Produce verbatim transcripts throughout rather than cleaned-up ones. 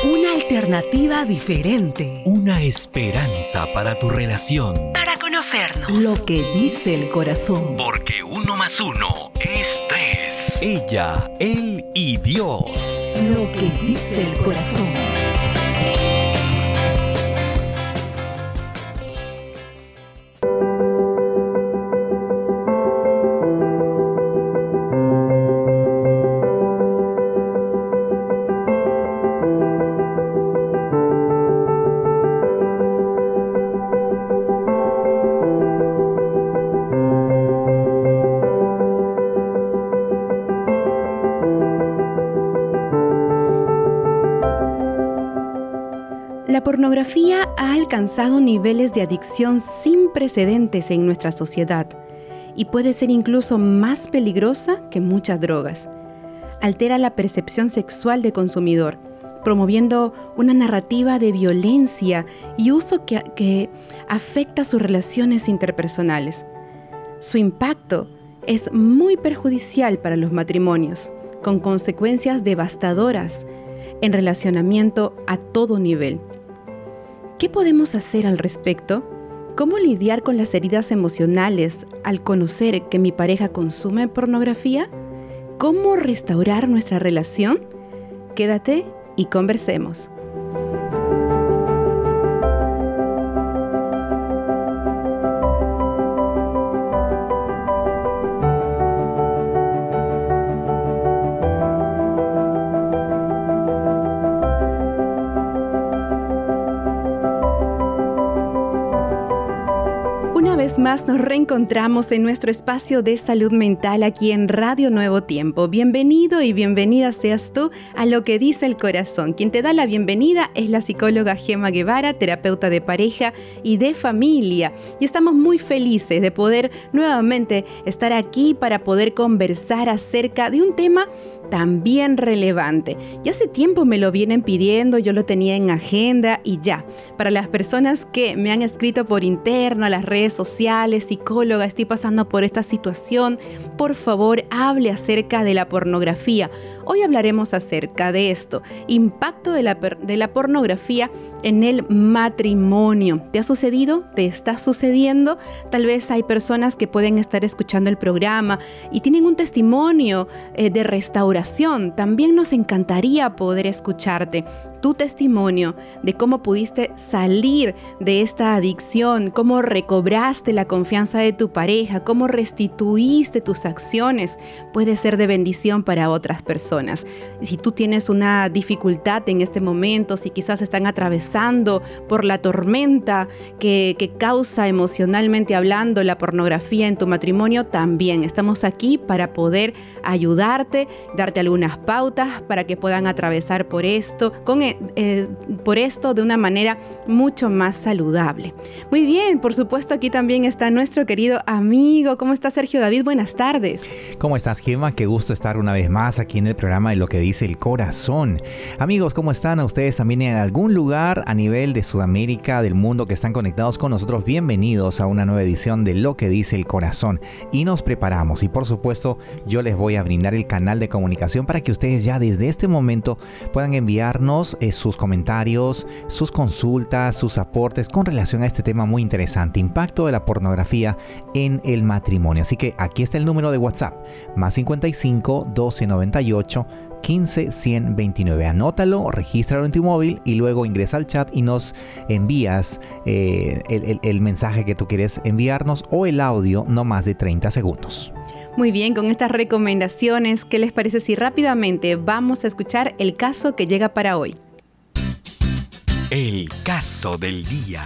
Una alternativa diferente. Una esperanza para tu relación. Para conocernos. Lo que dice el corazón. Porque uno más uno es tres. Ella, él y Dios. Lo que dice el corazón. La pornografía ha alcanzado niveles de adicción sin precedentes en nuestra sociedad y puede ser incluso más peligrosa que muchas drogas. Altera la percepción sexual del consumidor, promoviendo una narrativa de violencia y uso que, que afecta sus relaciones interpersonales. Su impacto es muy perjudicial para los matrimonios, con consecuencias devastadoras en relacionamiento a todo nivel. ¿Qué podemos hacer al respecto? ¿Cómo lidiar con las heridas emocionales al conocer que mi pareja consume pornografía? ¿Cómo restaurar nuestra relación? Quédate y conversemos. Una vez más nos reencontramos en nuestro espacio de salud mental aquí en Radio Nuevo Tiempo. Bienvenido y bienvenida seas tú a Lo que dice el corazón. Quien te da la bienvenida es la psicóloga Gema Guevara, terapeuta de pareja y de familia. Y estamos muy felices de poder nuevamente estar aquí para poder conversar acerca de un tema también relevante. Ya hace tiempo me lo vienen pidiendo, yo lo tenía en agenda y ya. Para las personas que me han escrito por interno a las redes sociales, psicóloga, estoy pasando por esta situación, por favor hable acerca de la pornografía. Hoy hablaremos acerca de esto, impacto de la, de la pornografía en el matrimonio. ¿Te ha sucedido? ¿Te está sucediendo? Tal vez hay personas que pueden estar escuchando el programa y tienen un testimonio eh, de restauración. También nos encantaría poder escucharte. Tu testimonio de cómo pudiste salir de esta adicción, cómo recobraste la confianza de tu pareja, cómo restituiste tus acciones, puede ser de bendición para otras personas. Si tú tienes una dificultad en este momento, si quizás están atravesando por la tormenta que, que causa emocionalmente hablando la pornografía en tu matrimonio, también estamos aquí para poder ayudarte, darte algunas pautas para que puedan atravesar por esto, con Eh, por esto de una manera mucho más saludable. Muy bien, por supuesto aquí también está nuestro querido amigo. ¿Cómo está Sergio David? Buenas tardes. ¿Cómo estás, Gema? Qué gusto estar una vez más aquí en el programa de Lo que dice el corazón. Amigos, ¿cómo están? A ustedes también en algún lugar a nivel de Sudamérica, del mundo, que están conectados con nosotros. Bienvenidos a una nueva edición de Lo que dice el corazón. Y nos preparamos y por supuesto yo les voy a brindar el canal de comunicación para que ustedes ya desde este momento puedan enviarnos eh, sus comentarios, sus consultas, sus aportes con relación a este tema muy interesante, impacto de la pornografía en el matrimonio. Así que aquí está el número de WhatsApp, más cincuenta y cinco, doce noventa y ocho, quince, ciento veintinueve. Anótalo, regístralo en tu móvil y luego ingresa al chat y nos envías eh, el, el, el mensaje que tú quieres enviarnos o el audio, no más de treinta segundos. Muy bien, con estas recomendaciones, ¿qué les parece si rápidamente vamos a escuchar el caso que llega para hoy? El caso del día.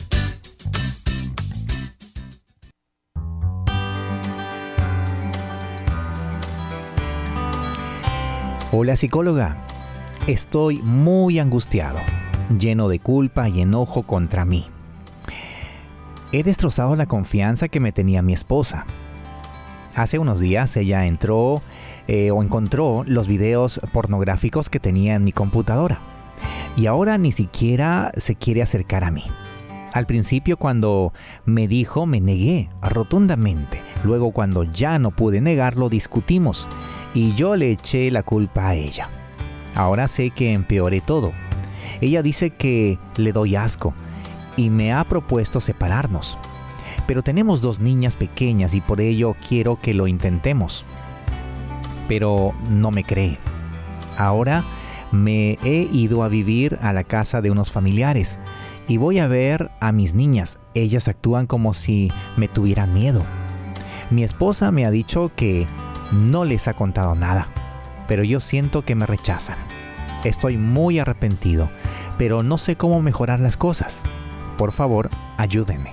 Hola, psicóloga. Estoy muy angustiado, lleno de culpa y enojo contra mí. He destrozado la confianza que me tenía mi esposa. Hace unos días ella entró eh, o encontró los videos pornográficos que tenía en mi computadora. Y ahora ni siquiera se quiere acercar a mí. Al principio, cuando me dijo, me negué rotundamente. Luego, cuando ya no pude negarlo, discutimos y yo le eché la culpa a ella. Ahora sé que empeoré todo. Ella dice que le doy asco y me ha propuesto separarnos. Pero tenemos dos niñas pequeñas y por ello quiero que lo intentemos. Pero no me cree. Ahora me he ido a vivir a la casa de unos familiares y voy a ver a mis niñas. Ellas actúan como si me tuvieran miedo. Mi esposa me ha dicho que no les ha contado nada, pero yo siento que me rechazan. Estoy muy arrepentido, pero no sé cómo mejorar las cosas. Por favor, ayúdenme.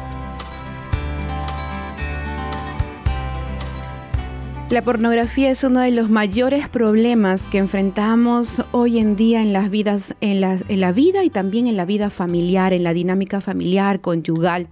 La pornografía es uno de los mayores problemas que enfrentamos hoy en día en las vidas, en la, en la vida y también en la vida familiar, en la dinámica familiar, conyugal.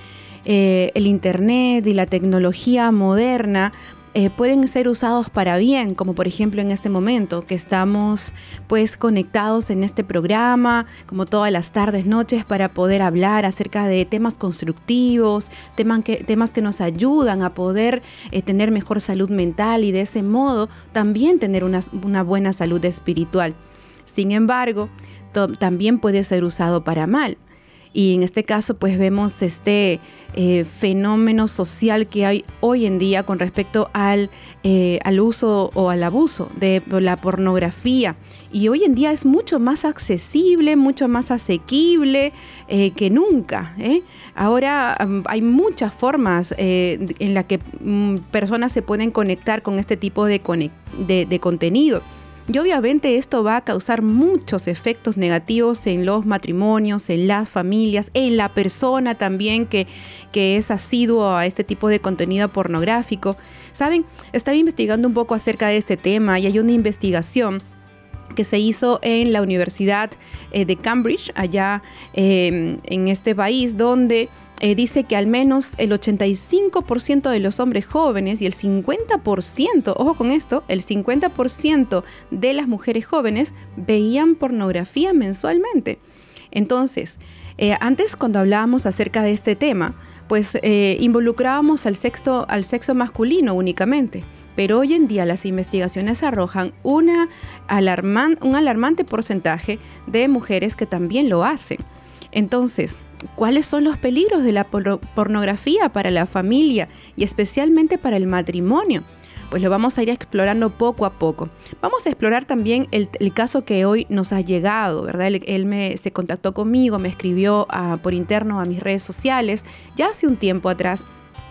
Eh, el internet y la tecnología moderna eh, pueden ser usados para bien, como por ejemplo en este momento que estamos pues conectados en este programa, como todas las tardes, noches, para poder hablar acerca de temas constructivos, temas que, temas que nos ayudan a poder eh, tener mejor salud mental y de ese modo también tener una, una buena salud espiritual. Sin embargo, to- también puede ser usado para mal. Y en este caso, pues vemos este eh, fenómeno social que hay hoy en día con respecto al, eh, al uso o al abuso de la pornografía. Y hoy en día es mucho más accesible, mucho más asequible eh, que nunca, ¿eh? Ahora um, hay muchas formas eh, en las que um, personas se pueden conectar con este tipo de, conect- de, de contenido. Y obviamente esto va a causar muchos efectos negativos en los matrimonios, en las familias, en la persona también que, que es asiduo a este tipo de contenido pornográfico. ¿Saben? Estaba investigando un poco acerca de este tema y hay una investigación que se hizo en la Universidad eh, de Cambridge, allá eh, en este país, donde Eh, dice que al menos el ochenta y cinco por ciento de los hombres jóvenes y el cincuenta por ciento, ojo con esto, el cincuenta por ciento de las mujeres jóvenes veían pornografía mensualmente. Entonces, eh, antes cuando hablábamos acerca de este tema, pues eh, involucrábamos al sexo, al sexo masculino únicamente. Pero hoy en día las investigaciones arrojan una alarman, un alarmante porcentaje de mujeres que también lo hacen. Entonces, ¿cuáles son los peligros de la por- pornografía para la familia y especialmente para el matrimonio? Pues lo vamos a ir explorando poco a poco. Vamos a explorar también el, el caso que hoy nos ha llegado, ¿verdad? Él, él me, se contactó conmigo, me escribió a, por interno a mis redes sociales ya hace un tiempo atrás.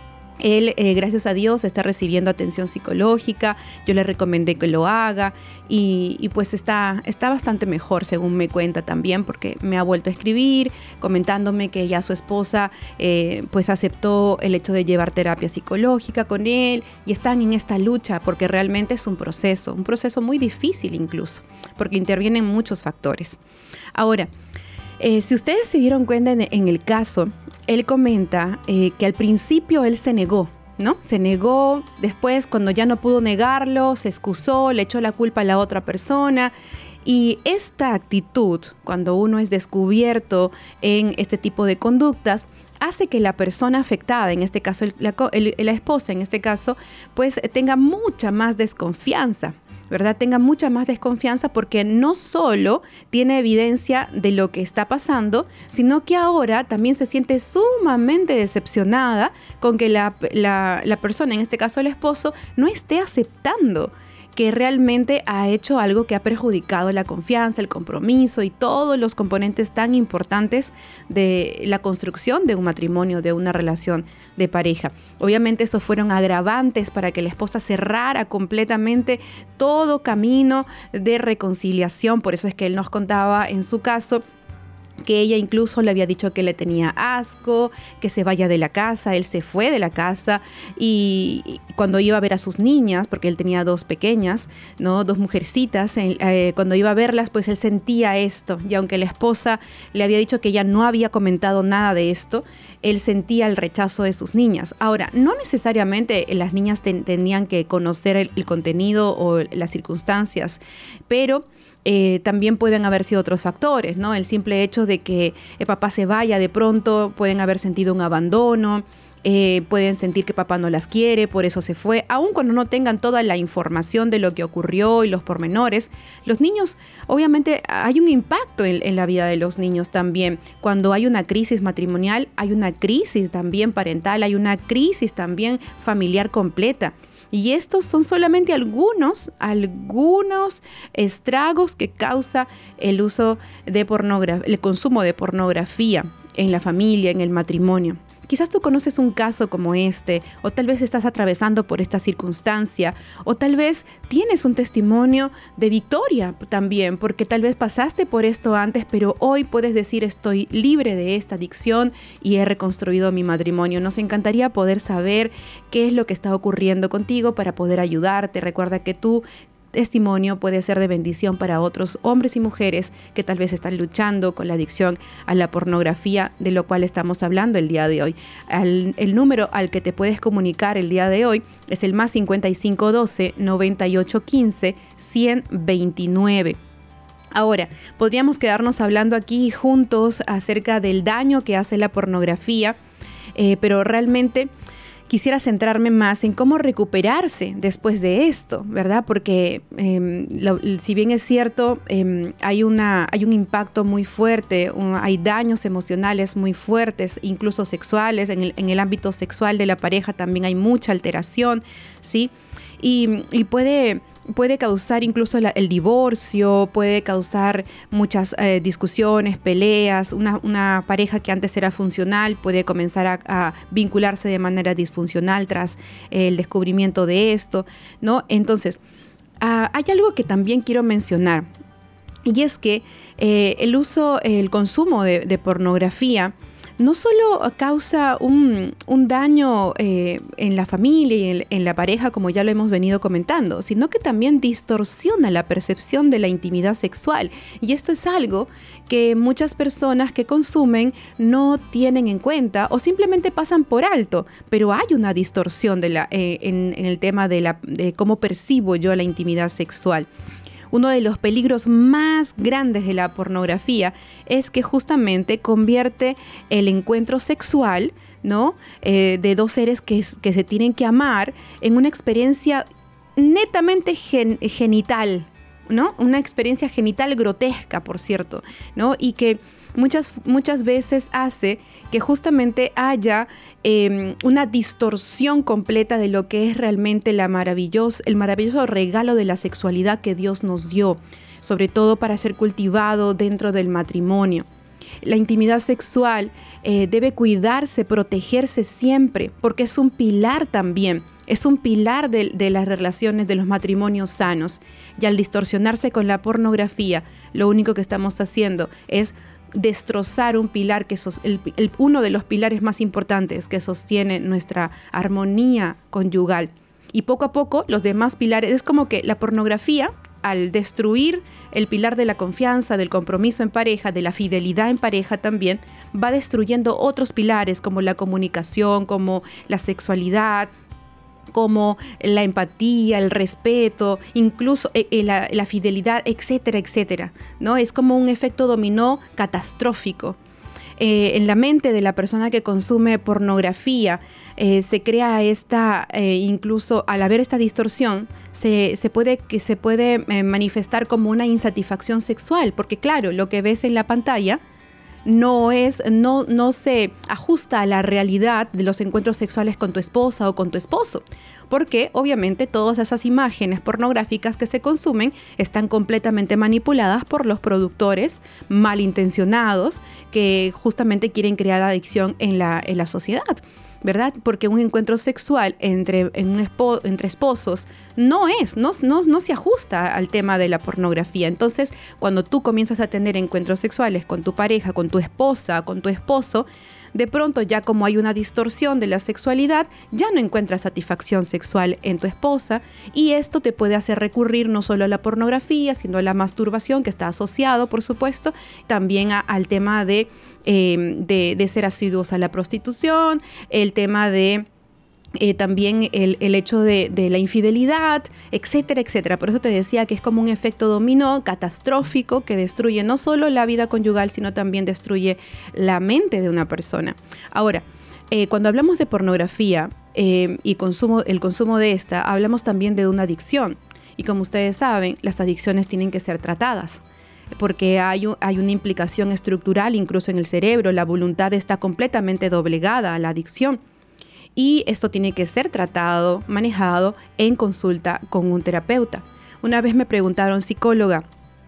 Él, eh, gracias a Dios, está recibiendo atención psicológica. Yo le recomendé que lo haga y, y pues está, está bastante mejor, según me cuenta también, porque me ha vuelto a escribir, comentándome que ya su esposa eh, pues aceptó el hecho de llevar terapia psicológica con él y están en esta lucha porque realmente es un proceso, un proceso muy difícil incluso, porque intervienen muchos factores. Ahora, eh, si ustedes se dieron cuenta en, en el caso, él comenta eh, que al principio él se negó, ¿no? Se negó, después cuando ya no pudo negarlo, se excusó, le echó la culpa a la otra persona. Y esta actitud, cuando uno es descubierto en este tipo de conductas, hace que la persona afectada, en este caso el, la, el, la esposa, en este caso, pues tenga mucha más desconfianza, ¿verdad? Tenga mucha más desconfianza porque no solo tiene evidencia de lo que está pasando, sino que ahora también se siente sumamente decepcionada con que la, la, la persona, en este caso el esposo, no esté aceptando que realmente ha hecho algo que ha perjudicado la confianza, el compromiso y todos los componentes tan importantes de la construcción de un matrimonio, de una relación de pareja. Obviamente esos fueron agravantes para que la esposa cerrara completamente todo camino de reconciliación. Por eso es que él nos contaba en su caso que ella incluso le había dicho que le tenía asco, que se vaya de la casa. Él se fue de la casa y cuando iba a ver a sus niñas, porque él tenía dos pequeñas, ¿no? Dos mujercitas, eh, cuando iba a verlas, pues él sentía esto. Y aunque la esposa le había dicho que ella no había comentado nada de esto, él sentía el rechazo de sus niñas. Ahora, no necesariamente las niñas ten, tenían que conocer el, el contenido o las circunstancias, pero Eh, también pueden haber sido otros factores, ¿no? El simple hecho de que el papá se vaya de pronto, pueden haber sentido un abandono, eh, pueden sentir que papá no las quiere, por eso se fue, aun cuando no tengan toda la información de lo que ocurrió y los pormenores. Los niños, obviamente hay un impacto en, en la vida de los niños también. Cuando hay una crisis matrimonial, hay una crisis también parental, hay una crisis también familiar completa. Y estos son solamente algunos, algunos estragos que causa el uso de pornografía, el consumo de pornografía en la familia, en el matrimonio. Quizás tú conoces un caso como este, o tal vez estás atravesando por esta circunstancia, o tal vez tienes un testimonio de victoria también, porque tal vez pasaste por esto antes, pero hoy puedes decir estoy libre de esta adicción y he reconstruido mi matrimonio. Nos encantaría poder saber qué es lo que está ocurriendo contigo para poder ayudarte. Recuerda que tú testimonio puede ser de bendición para otros hombres y mujeres que tal vez están luchando con la adicción a la pornografía, de lo cual estamos hablando el día de hoy. Al, el número al que te puedes comunicar el día de hoy es el más cincuenta y cinco doce, noventa y ocho quince, ciento veintinueve. Ahora, podríamos quedarnos hablando aquí juntos acerca del daño que hace la pornografía, eh, pero realmente quisiera centrarme más en cómo recuperarse después de esto, ¿verdad? Porque eh, lo, si bien es cierto, eh, hay, una, hay un impacto muy fuerte, un, hay daños emocionales muy fuertes, incluso sexuales. En el, en el ámbito sexual de la pareja también hay mucha alteración, ¿sí? Y, y puede... Puede causar incluso la, el divorcio, puede causar muchas eh, discusiones, peleas. Una, una pareja que antes era funcional puede comenzar a, a vincularse de manera disfuncional tras eh, el descubrimiento de esto, ¿no? Entonces, uh, hay algo que también quiero mencionar, y es que eh, el uso, el consumo de, de pornografía no solo causa un, un daño eh, en la familia y en, en la pareja, como ya lo hemos venido comentando, sino que también distorsiona la percepción de la intimidad sexual. Y esto es algo que muchas personas que consumen no tienen en cuenta o simplemente pasan por alto, pero hay una distorsión de la, eh, en, en el tema de, la, de cómo percibo yo la intimidad sexual. Uno de los peligros más grandes de la pornografía es que justamente convierte el encuentro sexual, ¿no? eh, de dos seres que, que se tienen que amar en una experiencia netamente gen, genital, ¿no? Una experiencia genital grotesca, por cierto, ¿no? Y que muchas, muchas veces hace que justamente haya eh, una distorsión completa de lo que es realmente la maravilloso, el maravilloso regalo de la sexualidad que Dios nos dio, sobre todo para ser cultivado dentro del matrimonio. La intimidad sexual eh, debe cuidarse, protegerse siempre, porque es un pilar también, es un pilar de, de las relaciones de los matrimonios sanos. Y al distorsionarse con la pornografía, lo único que estamos haciendo es destrozar un pilar, que sos, el, el, uno de los pilares más importantes que sostiene nuestra armonía conyugal. Y poco a poco los demás pilares, es como que la pornografía, al destruir el pilar de la confianza, del compromiso en pareja, de la fidelidad en pareja también, va destruyendo otros pilares como la comunicación, como la sexualidad, como la empatía, el respeto, incluso eh, eh, la, la fidelidad, etcétera, etcétera, ¿no? Es como un efecto dominó catastrófico. Eh, en la mente de la persona que consume pornografía eh, se crea esta, eh, incluso al haber esta distorsión, se, se puede, que se puede eh, manifestar como una insatisfacción sexual, porque claro, lo que ves en la pantalla no es, no, no se ajusta a la realidad de los encuentros sexuales con tu esposa o con tu esposo, porque obviamente todas esas imágenes pornográficas que se consumen están completamente manipuladas por los productores malintencionados que justamente quieren crear adicción en la, en la sociedad, ¿verdad? Porque un encuentro sexual entre, en un espo, entre esposos no es, no, no, no se ajusta al tema de la pornografía. Entonces, cuando tú comienzas a tener encuentros sexuales con tu pareja, con tu esposa, con tu esposo, de pronto ya como hay una distorsión de la sexualidad, ya no encuentras satisfacción sexual en tu esposa, y esto te puede hacer recurrir no solo a la pornografía, sino a la masturbación, que está asociado, por supuesto, también a, al tema de, eh, de, de ser asiduos a la prostitución, el tema de Eh, también el, el hecho de, de la infidelidad, etcétera, etcétera. Por eso te decía que es como un efecto dominó catastrófico que destruye no solo la vida conyugal, sino también destruye la mente de una persona. Ahora, Eh, cuando hablamos de pornografía eh, y consumo, el consumo de esta, hablamos también de una adicción. Y como ustedes saben, las adicciones tienen que ser tratadas, porque hay, un, hay una implicación estructural incluso en el cerebro. La voluntad está completamente doblegada a la adicción. Y esto tiene que ser tratado, manejado en consulta con un terapeuta. Una vez me preguntaron, psicóloga,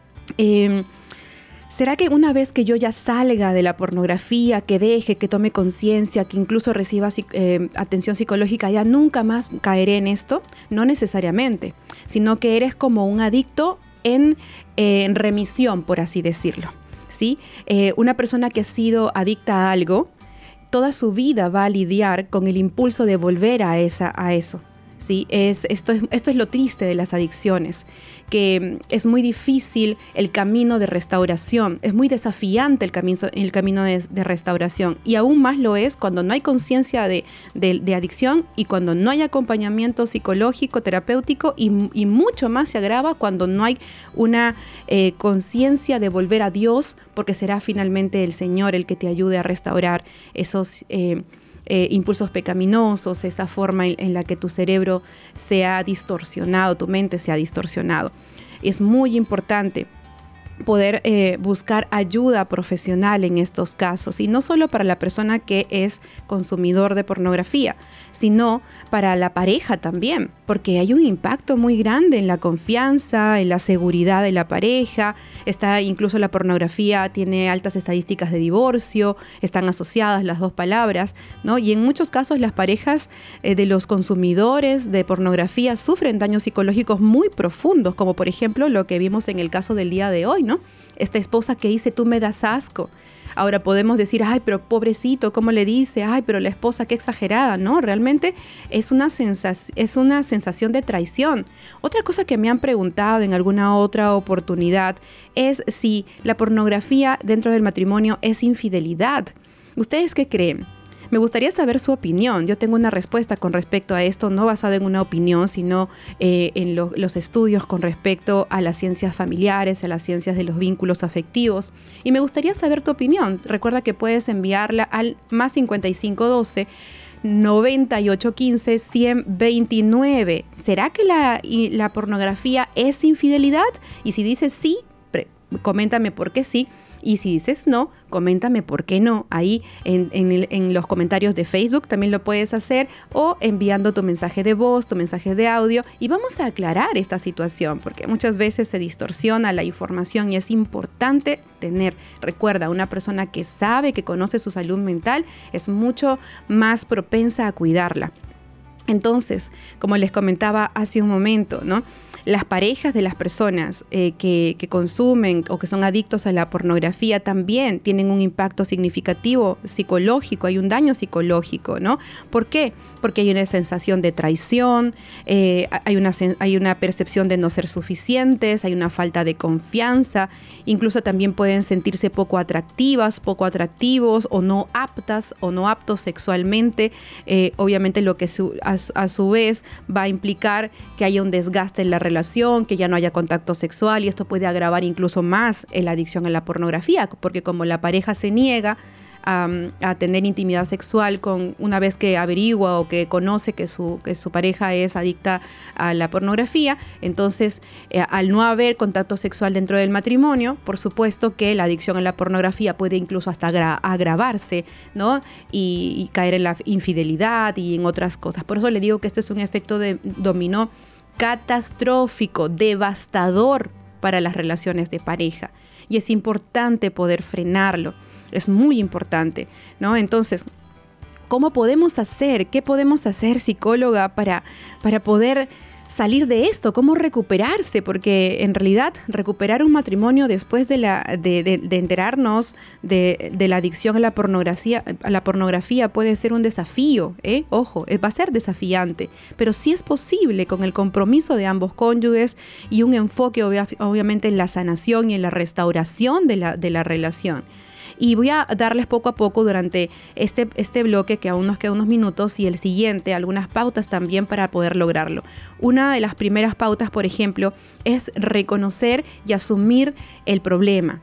eh, ¿será que una vez que yo ya salga de la pornografía, que deje, que tome conciencia, que incluso reciba eh, atención psicológica, ya nunca más caeré en esto? No necesariamente, sino que eres como un adicto en, eh, en remisión, por así decirlo, ¿sí? Eh, una persona que ha sido adicta a algo, toda su vida va a lidiar con el impulso de volver a, esa, a eso. ¿Sí? Es, esto, es, esto es lo triste de las adicciones, que es muy difícil el camino de restauración, es muy desafiante el camino, el camino de, de restauración, y aún más lo es cuando no hay conciencia de, de, de adicción y cuando no hay acompañamiento psicológico, terapéutico, y, y mucho más se agrava cuando no hay una eh, conciencia de volver a Dios, porque será finalmente el Señor el que te ayude a restaurar esos eh, Eh, impulsos pecaminosos, esa forma en, en la que tu cerebro se ha distorsionado, tu mente se ha distorsionado. Es muy importante poder eh, buscar ayuda profesional en estos casos, y no solo para la persona que es consumidor de pornografía, sino para la pareja también, porque hay un impacto muy grande en la confianza, en la seguridad de la pareja. Está incluso la pornografía tiene altas estadísticas de divorcio, están asociadas las dos palabras, ¿no? Y en muchos casos las parejas eh, de los consumidores de pornografía sufren daños psicológicos muy profundos, como por ejemplo lo que vimos en el caso del día de hoy, ¿no? Esta esposa que dice, tú me das asco. Ahora podemos decir, ay, pero pobrecito, ¿cómo le dice? Ay, pero la esposa, qué exagerada. No, realmente es una sensación, es una sensación de traición. Otra cosa que me han preguntado en alguna otra oportunidad es si la pornografía dentro del matrimonio es infidelidad. ¿Ustedes qué creen? Me gustaría saber su opinión. Yo tengo una respuesta con respecto a esto, no basada en una opinión, sino eh, en lo, los estudios con respecto a las ciencias familiares, a las ciencias de los vínculos afectivos. Y me gustaría saber tu opinión. Recuerda que puedes enviarla al más cincuenta y cinco doce, noventa y ocho quince, cien veintinueve. ¿Será que la, y la pornografía es infidelidad? Y si dices sí, pre- coméntame por qué sí. Y si dices no, coméntame por qué no. Ahí en, en, el, en los comentarios de Facebook también lo puedes hacer, o enviando tu mensaje de voz, tu mensaje de audio, y vamos a aclarar esta situación, porque muchas veces se distorsiona la información y es importante tener, recuerda, una persona que sabe, que conoce su salud mental, es mucho más propensa a cuidarla. Entonces, como les comentaba hace un momento, ¿no? Las parejas de las personas eh, que, que consumen o que son adictos a la pornografía también tienen un impacto significativo psicológico, hay un daño psicológico, ¿no? ¿Por qué? Porque hay una sensación de traición, eh, hay, una, hay una percepción de no ser suficientes, hay una falta de confianza, incluso también pueden sentirse poco atractivas, poco atractivos o no aptas o no aptos sexualmente, eh, obviamente lo que su, a, a su vez va a implicar que haya un desgaste en la relación, que ya no haya contacto sexual, y esto puede agravar incluso más la adicción a la pornografía, porque como la pareja se niega a, a tener intimidad sexual con una vez que averigua o que conoce que su, que su pareja es adicta a la pornografía, entonces eh, al no haber contacto sexual dentro del matrimonio, por supuesto que la adicción a la pornografía puede incluso hasta agra- agravarse, ¿no? Y, y caer en la infidelidad y en otras cosas. Por eso le digo que esto es un efecto de dominó catastrófico, devastador para las relaciones de pareja, y es importante poder frenarlo, es muy importante, ¿no? Entonces, ¿cómo podemos hacer? ¿Qué podemos hacer, psicóloga, para, para poder salir de esto? ¿Cómo recuperarse? Porque en realidad recuperar un matrimonio después de, la, de, de, de enterarnos de, de la adicción a la pornografía, a la pornografía puede ser un desafío, ¿eh? Ojo, va a ser desafiante, pero sí es posible con el compromiso de ambos cónyuges y un enfoque obvia, obviamente en la sanación y en la restauración de la, de la relación. Y voy a darles poco a poco durante este, este bloque, que aún nos quedan unos minutos, y el siguiente, algunas pautas también para poder lograrlo. Una de las primeras pautas, por ejemplo, es reconocer y asumir el problema.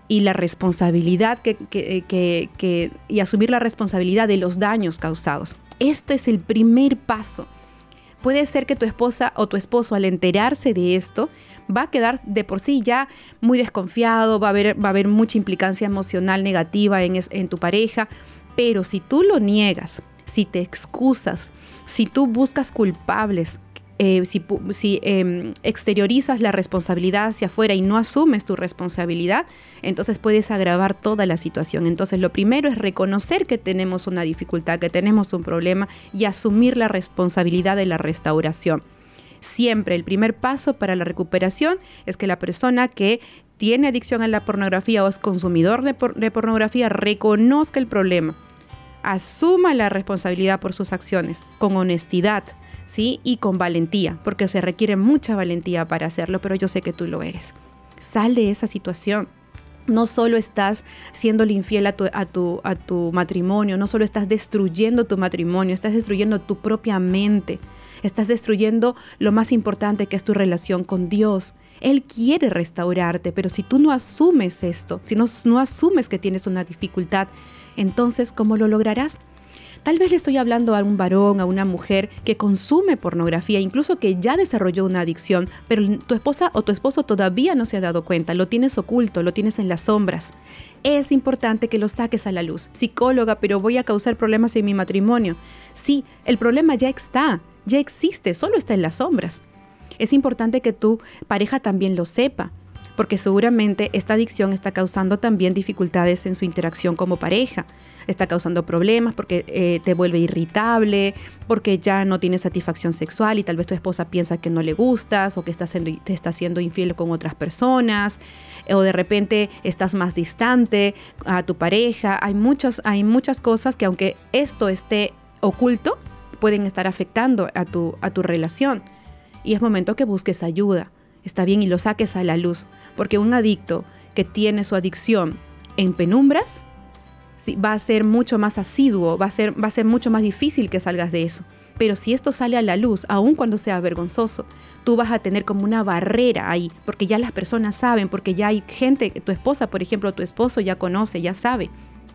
y la responsabilidad que, que, que, que, y asumir la responsabilidad de los daños causados. Este es el primer paso. Puede ser que tu esposa o tu esposo, al enterarse de esto, va a quedar de por sí ya muy desconfiado, va a haber, va a haber mucha implicancia emocional negativa en, es, en tu pareja, pero si tú lo niegas, si te excusas, si tú buscas culpables, Eh, si, si eh, exteriorizas la responsabilidad hacia afuera y no asumes tu responsabilidad, entonces puedes agravar toda la situación. Entonces lo primero es reconocer que tenemos una dificultad, que tenemos un problema y asumir la responsabilidad de la restauración. Siempre el primer paso para la recuperación es que la persona que tiene adicción a la pornografía o es consumidor de, por, de pornografía reconozca el problema, asuma la responsabilidad por sus acciones con honestidad, ¿sí? Y con valentía, porque se requiere mucha valentía para hacerlo, pero yo sé que tú lo eres. Sal de esa situación. No solo estás siéndole infiel a tu, a tu, a tu matrimonio, no solo estás destruyendo tu matrimonio, estás destruyendo tu propia mente, estás destruyendo lo más importante, que es tu relación con Dios. Él quiere restaurarte, pero si tú no asumes esto, si no, no asumes que tienes una dificultad, entonces, ¿cómo lo lograrás? Tal vez le estoy hablando a un varón, a una mujer que consume pornografía, incluso que ya desarrolló una adicción, pero tu esposa o tu esposo todavía no se ha dado cuenta, lo tienes oculto, lo tienes en las sombras. Es importante que lo saques a la luz. Psicóloga, pero voy a causar problemas en mi matrimonio. Sí, el problema ya está, ya existe, solo está en las sombras. Es importante que tu pareja también lo sepa, porque seguramente esta adicción está causando también dificultades en su interacción como pareja. Está causando problemas porque eh, te vuelve irritable, porque ya no tienes satisfacción sexual y tal vez tu esposa piensa que no le gustas o que estás siendo, te está siendo infiel con otras personas, o de repente estás más distante a tu pareja. Hay, muchos, hay muchas cosas que, aunque esto esté oculto, pueden estar afectando a tu, a tu relación. Y es momento que busques ayuda. Está bien, y lo saques a la luz, porque un adicto que tiene su adicción en penumbras, sí, va a ser mucho más asiduo, va a ser, va a ser mucho más difícil que salgas de eso. Pero si esto sale a la luz, aun cuando sea vergonzoso, tú vas a tener como una barrera ahí, porque ya las personas saben, porque ya hay gente, tu esposa, por ejemplo, tu esposo ya conoce, ya sabe,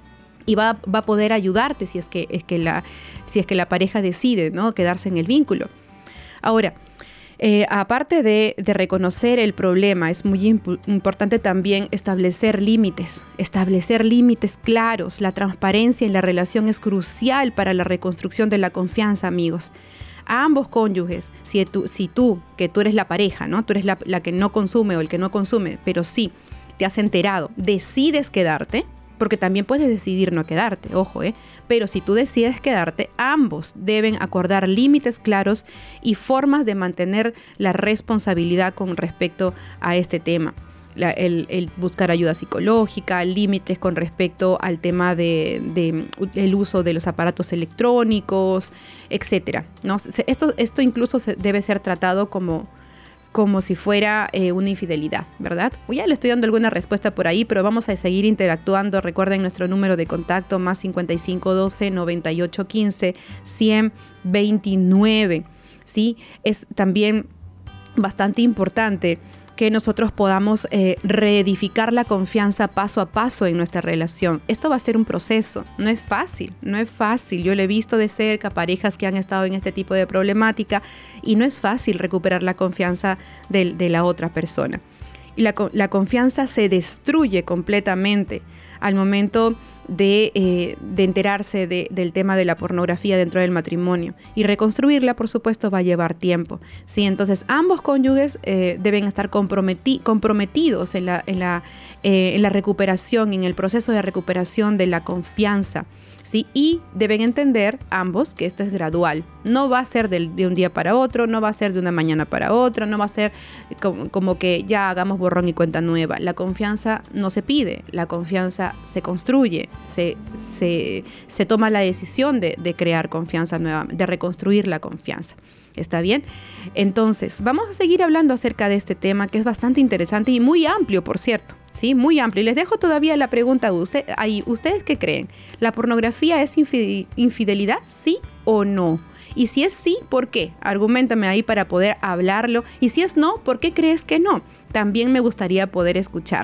y va, va a poder ayudarte si es que, es que la, si es que la pareja decide, ¿no?, quedarse en el vínculo. Ahora, Eh, aparte de, de reconocer el problema, es muy imp- importante también establecer límites, establecer límites claros. La transparencia en la relación es crucial para la reconstrucción de la confianza, amigos. A ambos cónyuges, si tú, si tú que tú eres la pareja, ¿no? Tú eres la, la que no consume o el que no consume, pero sí te has enterado, decides quedarte, porque también puedes decidir no quedarte, ojo, ¿eh? Pero si tú decides quedarte, ambos deben acordar límites claros y formas de mantener la responsabilidad con respecto a este tema. La, el, el buscar ayuda psicológica, límites con respecto al tema de, de el uso de los aparatos electrónicos, etcétera, ¿no? Esto, esto incluso se debe ser tratado como como si fuera eh, una infidelidad, ¿verdad? O ya le estoy dando alguna respuesta por ahí, pero vamos a seguir interactuando. Recuerden nuestro número de contacto, más cincuenta y cinco doce, noventa y ocho quince, ciento veintinueve, ¿sí? Es también bastante importante que nosotros podamos eh, reedificar la confianza paso a paso en nuestra relación. Esto va a ser un proceso, no es fácil, no es fácil. Yo lo he visto de cerca, parejas que han estado en este tipo de problemática, y no es fácil recuperar la confianza de, de la otra persona. Y la, la confianza se destruye completamente al momento de, eh, de enterarse de, del tema de la pornografía dentro del matrimonio. Y reconstruirla, por supuesto, va a llevar tiempo, ¿sí? Entonces, ambos cónyuges eh, deben estar comprometi- comprometidos en la, en, la, eh, en la recuperación, en el proceso de recuperación de la confianza, ¿sí? Y deben entender ambos que esto es gradual. No va a ser de, de un día para otro, no va a ser de una mañana para otra, no va a ser como, como que ya hagamos borrón y cuenta nueva. La confianza no se pide, la confianza se construye, se, se, se toma la decisión de, de crear confianza nueva, de reconstruir la confianza. ¿Está bien? Entonces, vamos a seguir hablando acerca de este tema, que es bastante interesante y muy amplio, por cierto. Sí, muy amplio. Y les dejo todavía la pregunta a usted, ahí. ¿Ustedes qué creen? ¿La pornografía es infidelidad, sí o no? Y si es sí, ¿por qué? Arguméntame ahí para poder hablarlo. Y si es no, ¿por qué crees que no? También me gustaría poder escucharte.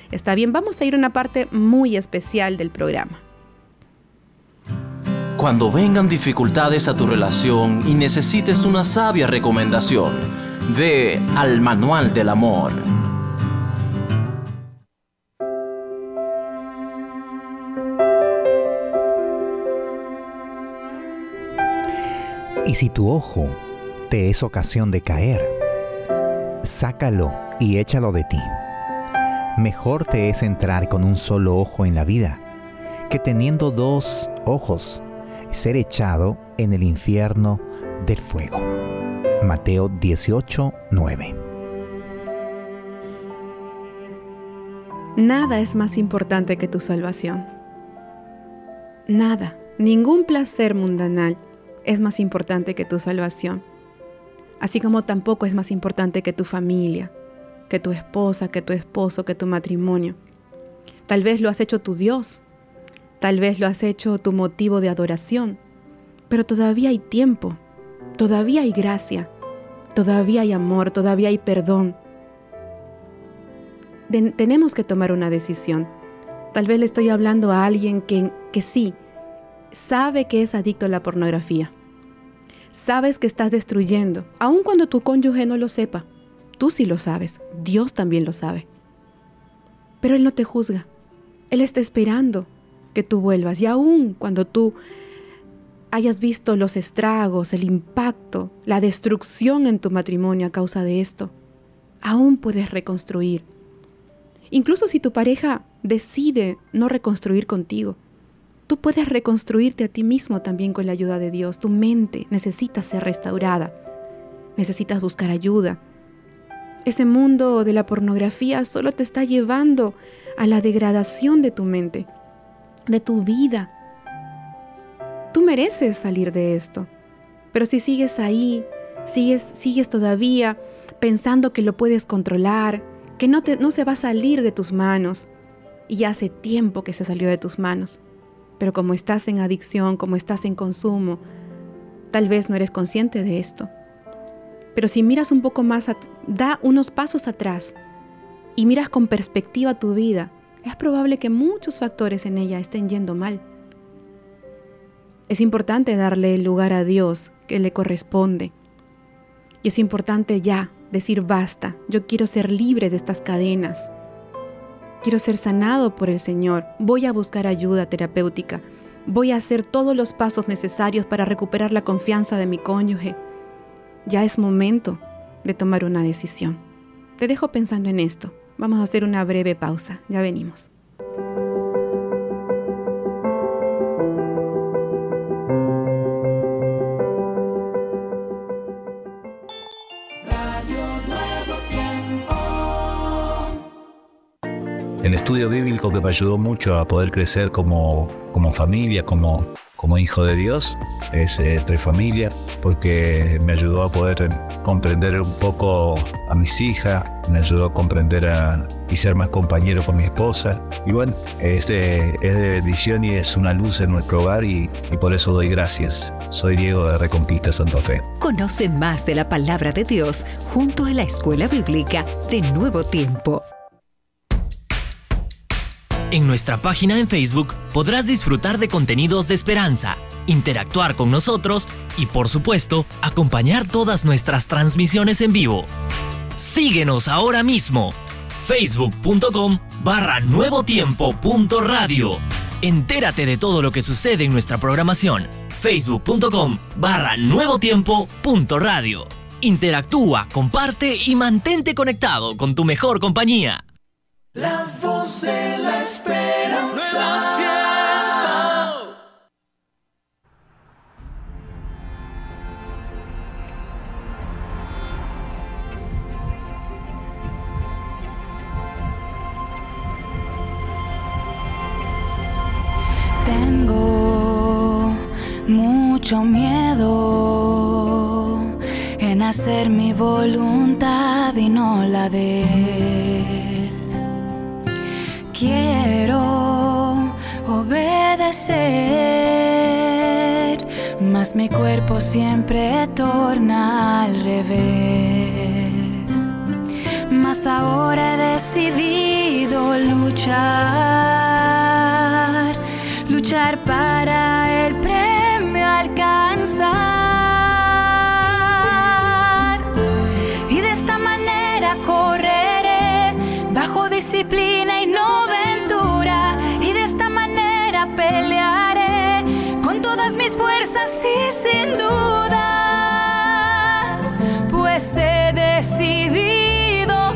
Está bien, vamos a ir a una parte muy especial del programa. Cuando vengan dificultades a tu relación y necesites una sabia recomendación, ve al Manual del Amor. Y si tu ojo te es ocasión de caer, sácalo y échalo de ti. Mejor te es entrar con un solo ojo en la vida, que teniendo dos ojos, ser echado en el infierno del fuego. Mateo dieciocho, nueve. Nada es más importante que tu salvación. Nada, ningún placer mundanal es más importante que tu salvación. Así como tampoco es más importante que tu familia, que tu esposa, que tu esposo, que tu matrimonio. Tal vez lo has hecho tu Dios, tal vez lo has hecho tu motivo de adoración, pero todavía hay tiempo, todavía hay gracia, todavía hay amor, todavía hay perdón. De- tenemos que tomar una decisión. Tal vez le estoy hablando a alguien que, que sí, sabe que es adicto a la pornografía. Sabes que estás destruyendo, aun cuando tu cónyuge no lo sepa. Tú sí lo sabes, Dios también lo sabe. Pero Él no te juzga. Él está esperando que tú vuelvas. Y aun cuando tú hayas visto los estragos, el impacto, la destrucción en tu matrimonio a causa de esto, aún puedes reconstruir. Incluso si tu pareja decide no reconstruir contigo, tú puedes reconstruirte a ti mismo también con la ayuda de Dios. Tu mente necesita ser restaurada. Necesitas buscar ayuda. Ese mundo de la pornografía solo te está llevando a la degradación de tu mente, de tu vida. Tú mereces salir de esto. Pero si sigues ahí, sigues, sigues todavía pensando que lo puedes controlar, que no, te, no se va a salir de tus manos, y ya hace tiempo que se salió de tus manos. Pero como estás en adicción, como estás en consumo, tal vez no eres consciente de esto. Pero si miras un poco más, at- da unos pasos atrás y miras con perspectiva tu vida, es probable que muchos factores en ella estén yendo mal. Es importante darle el lugar a Dios que le corresponde. Y es importante ya decir basta, yo quiero ser libre de estas cadenas. Quiero ser sanado por el Señor. Voy a buscar ayuda terapéutica. Voy a hacer todos los pasos necesarios para recuperar la confianza de mi cónyuge. Ya es momento de tomar una decisión. Te dejo pensando en esto. Vamos a hacer una breve pausa. Ya venimos. El estudio bíblico que me ayudó mucho a poder crecer como, como familia, como, como hijo de Dios, es eh, Tres Familias, porque me ayudó a poder comprender un poco a mis hijas, me ayudó a comprender a, y ser más compañero con mi esposa. Y bueno, es de, es de bendición y es una luz en nuestro hogar y, y por eso doy gracias. Soy Diego de Reconquista Santa Fe. Conoce más de la palabra de Dios junto a la Escuela Bíblica de Nuevo Tiempo. En nuestra página en Facebook podrás disfrutar de contenidos de esperanza, interactuar con nosotros y, por supuesto, acompañar todas nuestras transmisiones en vivo. Síguenos ahora mismo. facebook.com barra nuevo tiempo punto radio. Entérate de todo lo que sucede en nuestra programación. facebook.com barra nuevo tiempo punto radio. Interactúa, comparte y mantente conectado con tu mejor compañía. La voz de la esperanza. Nuevo tiempo. Tengo mucho miedo en hacer mi voluntad y no la de Él. Quiero obedecer, mas mi cuerpo siempre torna al revés. Mas Pues ahora he decidido luchar, luchar para el premio alcanzar. Y de esta manera correré bajo disciplina y no ventura. Y de esta manera pelearé con todas mis fuerzas y sin dudas, pues he decidido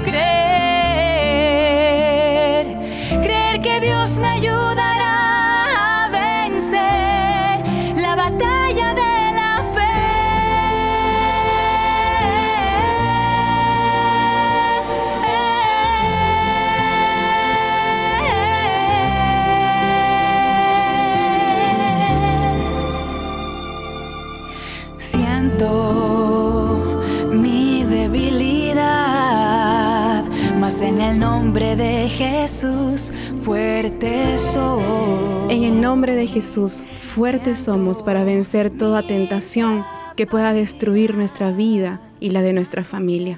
creer, creer que Dios me ayudará a vencer la batalla de la fe. Siento mi debilidad, mas en el nombre de Jesús fuerte soy. En el nombre de Jesús, fuertes somos para vencer toda tentación que pueda destruir nuestra vida y la de nuestra familia.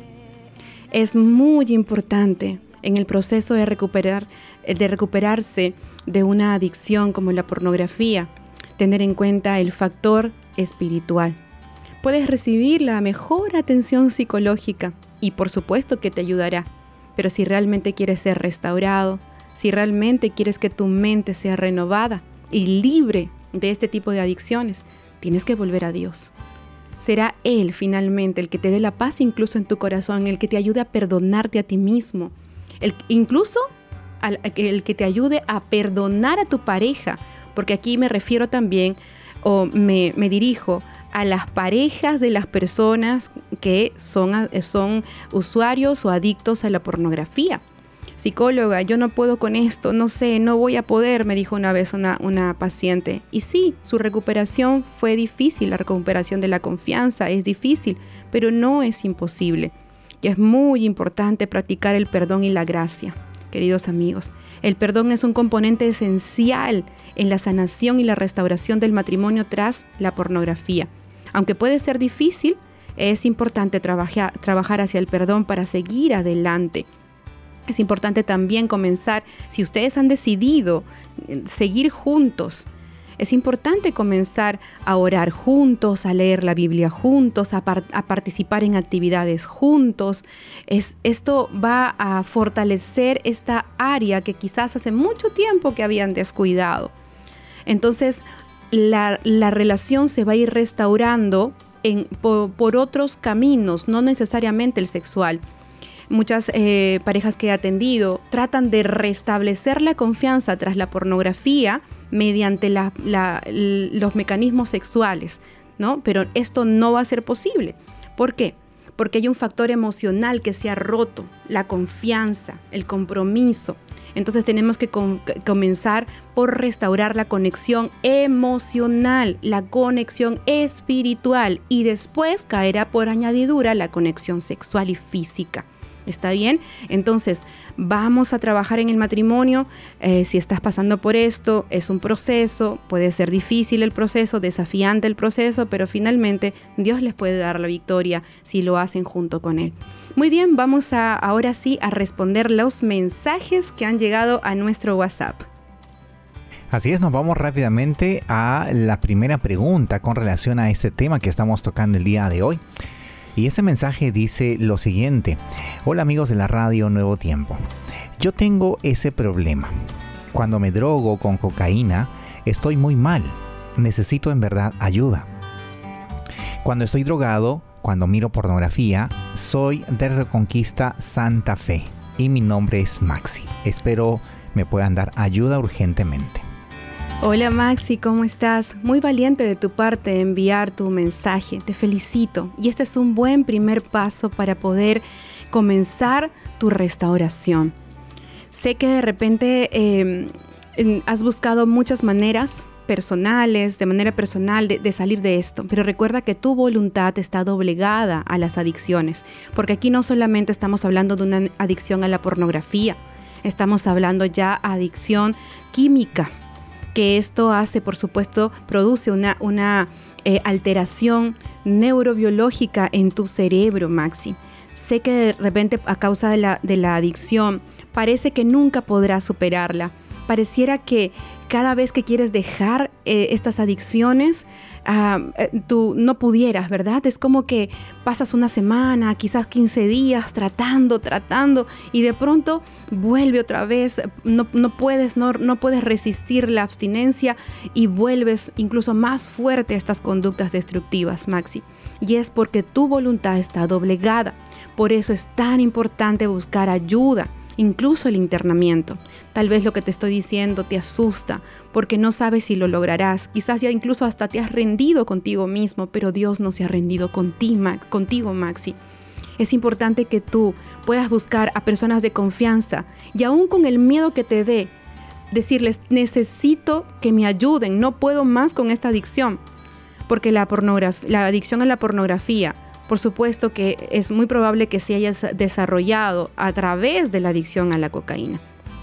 Es muy importante en el proceso de recuperar, de recuperarse de una adicción como la pornografía, tener en cuenta el factor espiritual. Puedes recibir la mejor atención psicológica y por supuesto que te ayudará, pero si realmente quieres ser restaurado, si realmente quieres que tu mente sea renovada y libre de este tipo de adicciones, tienes que volver a Dios. Será Él finalmente el que te dé la paz incluso en tu corazón, el que te ayude a perdonarte a ti mismo, el, incluso al, el que te ayude a perdonar a tu pareja, porque aquí me refiero también o me, me dirijo a las parejas de las personas que son, son usuarios o adictos a la pornografía. Psicóloga, yo no puedo con esto, no sé, no voy a poder, me dijo una vez una, una paciente. Y sí, su recuperación fue difícil, la recuperación de la confianza es difícil, pero no es imposible. Y es muy importante practicar el perdón y la gracia, queridos amigos. El perdón es un componente esencial en la sanación y la restauración del matrimonio tras la pornografía. Aunque puede ser difícil, es importante trabajar, trabajar hacia el perdón para seguir adelante. Es importante también comenzar, si ustedes han decidido seguir juntos, es importante comenzar a orar juntos, a leer la Biblia juntos, a, par- a participar en actividades juntos. Es, esto va a fortalecer esta área que quizás hace mucho tiempo que habían descuidado. Entonces, la, la relación se va a ir restaurando en, por, por otros caminos, no necesariamente el sexual. Muchas eh, parejas que he atendido tratan de restablecer la confianza tras la pornografía mediante la, la, los mecanismos sexuales, ¿no? Pero esto no va a ser posible. ¿Por qué? Porque hay un factor emocional que se ha roto, la confianza, el compromiso. Entonces tenemos que com- comenzar por restaurar la conexión emocional, la conexión espiritual y después caerá por añadidura la conexión sexual y física. ¿Está bien? Entonces, vamos a trabajar en el matrimonio. Eh, si estás pasando por esto, es un proceso, puede ser difícil el proceso, desafiante el proceso, pero finalmente Dios les puede dar la victoria si lo hacen junto con Él. Muy bien, vamos a, ahora sí a responder los mensajes que han llegado a nuestro WhatsApp. Así es, nos vamos rápidamente a la primera pregunta con relación a este tema que estamos tocando el día de hoy. Y este mensaje dice lo siguiente: hola amigos de la radio Nuevo Tiempo, yo tengo ese problema. Cuando me drogo con cocaína, estoy muy mal. Necesito en verdad ayuda. Cuando estoy drogado, cuando miro pornografía, soy de Reconquista Santa Fe y mi nombre es Maxi. Espero me puedan dar ayuda urgentemente. Hola Maxi, ¿cómo estás? Muy valiente de tu parte enviar tu mensaje, te felicito. Y este es un buen primer paso para poder comenzar tu restauración. Sé que de repente eh, has buscado muchas maneras personales, de manera personal, de, de salir de esto, pero recuerda que tu voluntad está doblegada a las adicciones, porque aquí no solamente estamos hablando de una adicción a la pornografía, estamos hablando ya adicción química, que esto hace, por supuesto, produce una, una eh, alteración neurobiológica en tu cerebro, Maxi. sé que de repente a causa de la, de la adicción parece que nunca podrás superarla. Pareciera que cada vez que quieres dejar eh, estas adicciones, uh, eh, tú no pudieras, ¿verdad? Es como que pasas una semana, quizás quince días tratando, tratando y de pronto vuelve otra vez, no, no, puedes, no, no puedes resistir la abstinencia y vuelves incluso más fuerte a estas conductas destructivas, Maxi. Y es porque tu voluntad está doblegada. Por eso es tan importante buscar ayuda. Incluso el internamiento. Tal vez lo que te estoy diciendo te asusta porque no sabes si lo lograrás. Quizás ya incluso hasta te has rendido contigo mismo, pero Dios no se ha rendido contigo, Maxi. Es importante que tú puedas buscar a personas de confianza y aún con el miedo que te dé, decirles, necesito que me ayuden, no puedo más con esta adicción. Porque la, pornografía, la adicción a la pornografía, por supuesto que es muy probable que se haya desarrollado a través de la adicción a la cocaína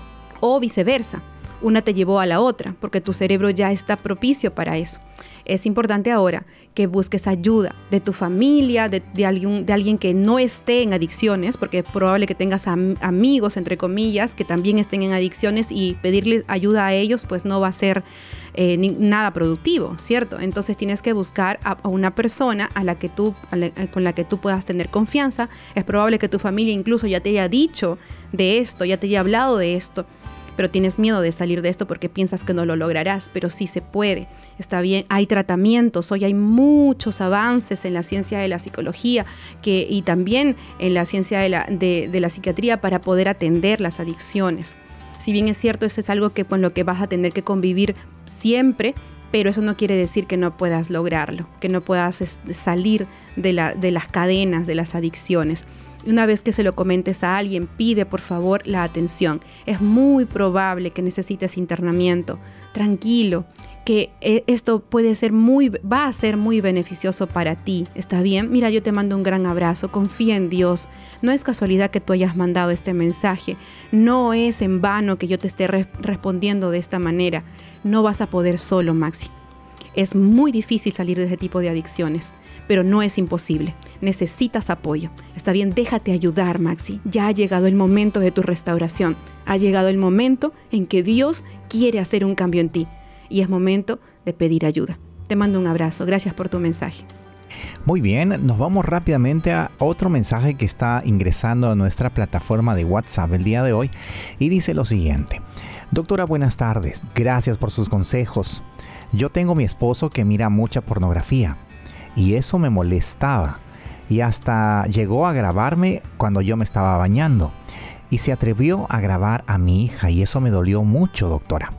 o viceversa. Una te llevó a la otra porque tu cerebro ya está propicio para eso. Es importante ahora que busques ayuda de tu familia, de, de, alguien, de alguien que no esté en adicciones, porque es probable que tengas am- amigos, entre comillas, que también estén en adicciones y pedirles ayuda a ellos pues no va a ser eh, ni, nada productivo, ¿cierto? Entonces tienes que buscar a, a una persona a la que tú, a la, con la que tú puedas tener confianza. Es probable que tu familia incluso ya te haya dicho de esto, ya te haya hablado de esto, pero tienes miedo de salir de esto porque piensas que no lo lograrás, pero sí se puede. Está bien, hay tratamientos, hoy hay muchos avances en la ciencia de la psicología que, y también en la ciencia de la, de, de la psiquiatría para poder atender las adicciones. Si bien es cierto, eso es algo que, con lo que vas a tener que convivir siempre, pero eso no quiere decir que no puedas lograrlo, que no puedas este, salir de, la, de las cadenas de las adicciones. Una vez que se lo comentes a alguien, pide por favor la atención. Es muy probable que necesites internamiento. Tranquilo, que esto puede ser muy, va a ser muy beneficioso para ti. ¿Está bien? Mira, yo te mando un gran abrazo. Confía en Dios. No es casualidad que tú hayas mandado este mensaje. No es en vano que yo te esté re- respondiendo de esta manera. No vas a poder solo, Maxi. Es muy difícil salir de ese tipo de adicciones, pero no es imposible. Necesitas apoyo. Está bien, déjate ayudar, Maxi. Ya ha llegado el momento de tu restauración. Ha llegado el momento en que Dios quiere hacer un cambio en ti. Y es momento de pedir ayuda. Te mando un abrazo. Gracias por tu mensaje. Muy bien, nos vamos rápidamente a otro mensaje que está ingresando a nuestra plataforma de WhatsApp el día de hoy y dice lo siguiente. Doctora, buenas tardes. Gracias por sus consejos. Yo tengo mi esposo que mira mucha pornografía y eso me molestaba y hasta llegó a grabarme cuando yo me estaba bañando y se atrevió a grabar a mi hija y eso me dolió mucho, doctora.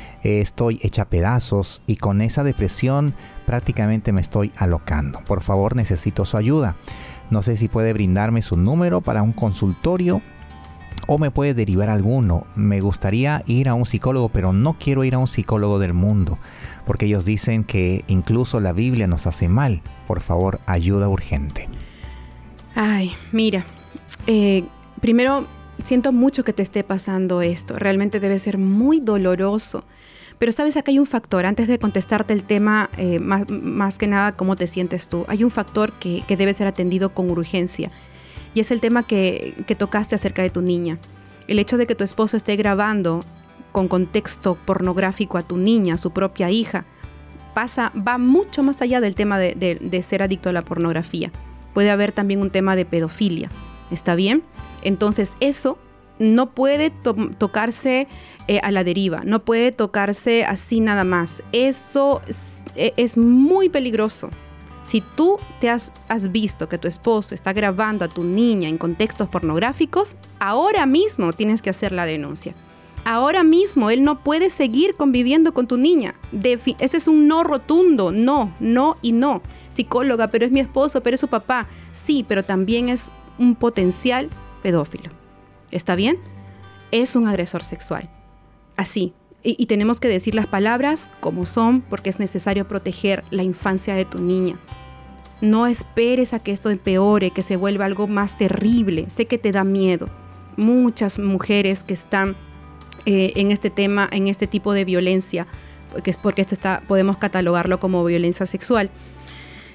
Estoy hecha pedazos y con esa depresión prácticamente me estoy alocando. Por favor, necesito su ayuda. No sé si puede brindarme su número para un consultorio o me puede derivar alguno. Me gustaría ir a un psicólogo, pero no quiero ir a un psicólogo del mundo, porque ellos dicen que incluso la Biblia nos hace mal. Por favor, ayuda urgente. Ay, mira, eh, primero siento mucho que te esté pasando esto. Realmente debe ser muy doloroso. Pero sabes, acá hay un factor, antes de contestarte el tema, eh, más, más que nada cómo te sientes tú, hay un factor que, que debe ser atendido con urgencia. Y es el tema que, que tocaste acerca de tu niña. El hecho de que tu esposo esté grabando con contexto pornográfico a tu niña, a su propia hija, pasa, va mucho más allá del tema de, de, de ser adicto a la pornografía. Puede haber también un tema de pedofilia. ¿Está bien? Entonces eso no puede to- tocarse eh, a la deriva, no puede tocarse así nada más. Eso es, es muy peligroso. Si tú te has, has visto que tu esposo está grabando a tu niña en contextos pornográficos, ahora mismo tienes que hacer la denuncia. Ahora mismo él no puede seguir conviviendo con tu niña. Defi- ese es un no rotundo, no, no y no. Psicóloga, pero es mi esposo, pero es su papá. Sí, pero también es un potencial pedófilo. ¿Está bien? Es un agresor sexual. Así. Y, y tenemos que decir las palabras como son porque es necesario proteger la infancia de tu niña. No esperes a que esto empeore, que se vuelva algo más terrible. Sé que te da miedo. Muchas mujeres que están eh, en este tema, en este tipo de violencia, que es porque esto está, podemos catalogarlo como violencia sexual,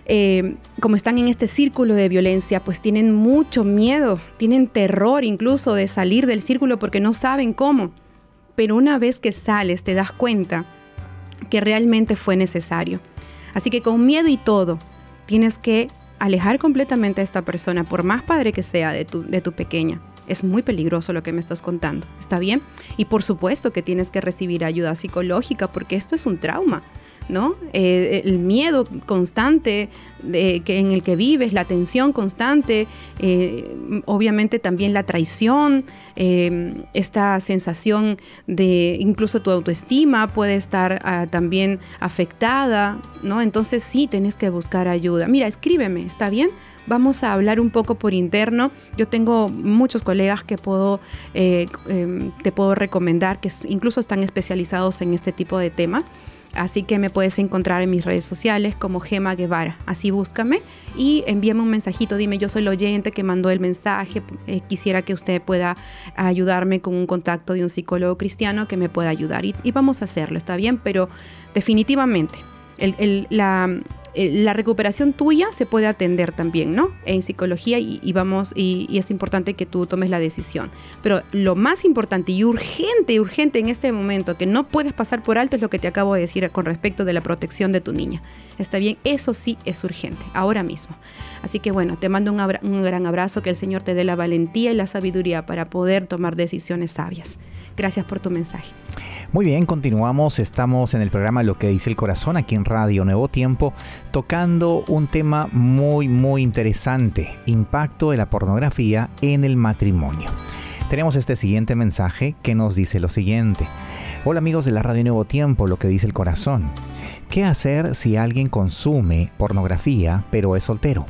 eh, como están en este círculo de violencia, pues tienen mucho miedo, tienen terror incluso de salir del círculo porque no saben cómo. Pero una vez que sales te das cuenta que realmente fue necesario. Así que con miedo y todo, tienes que alejar completamente a esta persona, por más padre que sea de tu, de tu pequeña. Es muy peligroso lo que me estás contando, ¿está bien? Y por supuesto que tienes que recibir ayuda psicológica porque esto es un trauma, ¿no? Eh, el miedo constante de, que, en el que vives, la tensión constante, eh, obviamente también la traición, eh, esta sensación de incluso tu autoestima puede estar uh, también afectada, ¿no? Entonces sí, tienes que buscar ayuda. Mira, escríbeme, ¿está bien? Vamos a hablar un poco por interno. Yo tengo muchos colegas que puedo, eh, eh, te puedo recomendar, que incluso están especializados en este tipo de tema. Así que me puedes encontrar en mis redes sociales como Gema Guevara. Así búscame y envíame un mensajito. Dime, yo soy el oyente que mandó el mensaje. Eh, quisiera que usted pueda ayudarme con un contacto de un psicólogo cristiano que me pueda ayudar. Y, y vamos a hacerlo, ¿está bien? Pero definitivamente el, el, la... la recuperación tuya se puede atender también, ¿no? En psicología y, y vamos y, y es importante que tú tomes la decisión. Pero lo más importante y urgente, urgente en este momento que no puedes pasar por alto es lo que te acabo de decir con respecto de la protección de tu niña. ¿Está bien? Eso sí es urgente, ahora mismo. Así que bueno, te mando un, abra- un gran abrazo, que el Señor te dé la valentía y la sabiduría para poder tomar decisiones sabias. Gracias por tu mensaje. Muy bien, continuamos. Estamos en el programa Lo que dice el corazón, aquí en Radio Nuevo Tiempo, tocando un tema muy, muy interesante: impacto de la pornografía en el matrimonio. Tenemos este siguiente mensaje que nos dice lo siguiente. Hola amigos de la Radio Nuevo Tiempo, Lo que dice el corazón. ¿Qué hacer si alguien consume pornografía pero es soltero?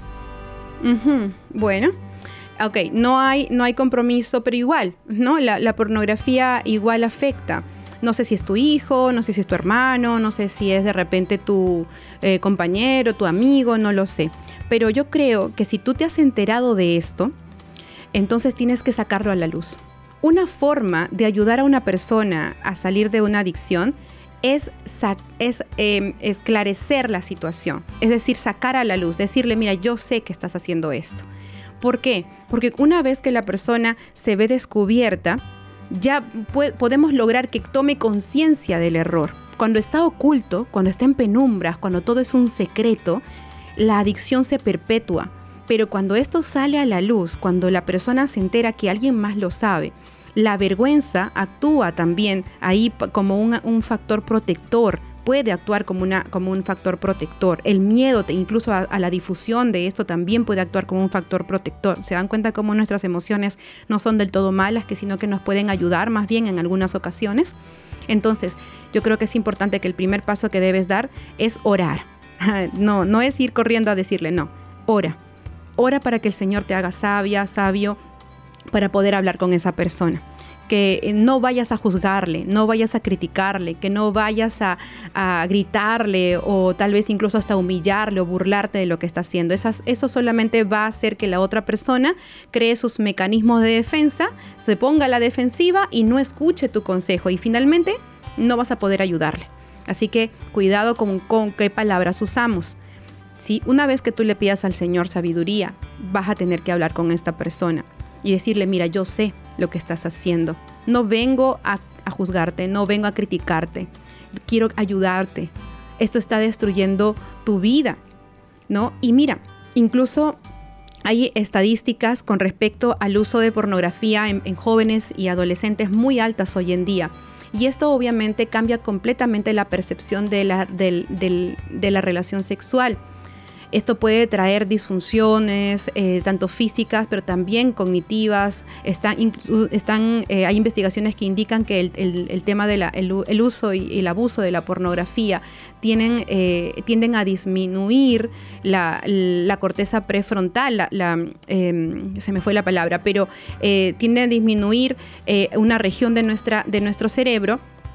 Uh-huh. Bueno, ok, no hay, no hay compromiso, pero igual, ¿no? La, la pornografía igual afecta. No sé si es tu hijo, no sé si es tu hermano, no sé si es de repente tu eh, compañero, tu amigo, no lo sé. Pero yo creo que si tú te has enterado de esto, entonces tienes que sacarlo a la luz. Una forma de ayudar a una persona a salir de una adicción es, es eh, esclarecer la situación, es decir, sacar a la luz, decirle, mira, yo sé que estás haciendo esto. ¿Por qué? Porque una vez que la persona se ve descubierta, ya puede, podemos lograr que tome conciencia del error. Cuando está oculto, cuando está en penumbras, cuando todo es un secreto, la adicción se perpetúa. Pero cuando esto sale a la luz, cuando la persona se entera que alguien más lo sabe, la vergüenza actúa también ahí como un, un factor protector, puede actuar como, una, como un factor protector. El miedo, incluso a, a la difusión de esto, también puede actuar como un factor protector. ¿Se dan cuenta cómo nuestras emociones no son del todo malas, que sino que nos pueden ayudar más bien en algunas ocasiones? Entonces, yo creo que es importante que el primer paso que debes dar es orar. No, no es ir corriendo a decirle, no, ora. Ora para que el Señor te haga sabia, sabio, para poder hablar con esa persona. Que no vayas a juzgarle, no vayas a criticarle, que no vayas a, a gritarle o tal vez incluso hasta humillarle o burlarte de lo que está haciendo. Esas, eso solamente va a hacer que la otra persona cree sus mecanismos de defensa, se ponga a la defensiva y no escuche tu consejo y finalmente no vas a poder ayudarle. Así que cuidado con, con qué palabras usamos. ¿Sí? Una vez que tú le pidas al Señor sabiduría, vas a tener que hablar con esta persona y decirle, mira, yo sé lo que estás haciendo. No vengo a, a juzgarte, no vengo a criticarte. Quiero ayudarte. Esto está destruyendo tu vida, ¿no? Y mira, incluso hay estadísticas con respecto al uso de pornografía en, en jóvenes y adolescentes muy altas hoy en día. Y esto obviamente cambia completamente la percepción de la, del, del, de la relación sexual. Esto puede traer disfunciones, eh, tanto físicas, pero también cognitivas. Están, están, eh, hay investigaciones que indican que el, el, el tema del el, el uso y el abuso de la pornografía tienen, eh, tienden a disminuir la, la corteza prefrontal, la, la, eh, se me fue la palabra, pero eh, tienden a disminuir eh, una región de, nuestra, de nuestro cerebro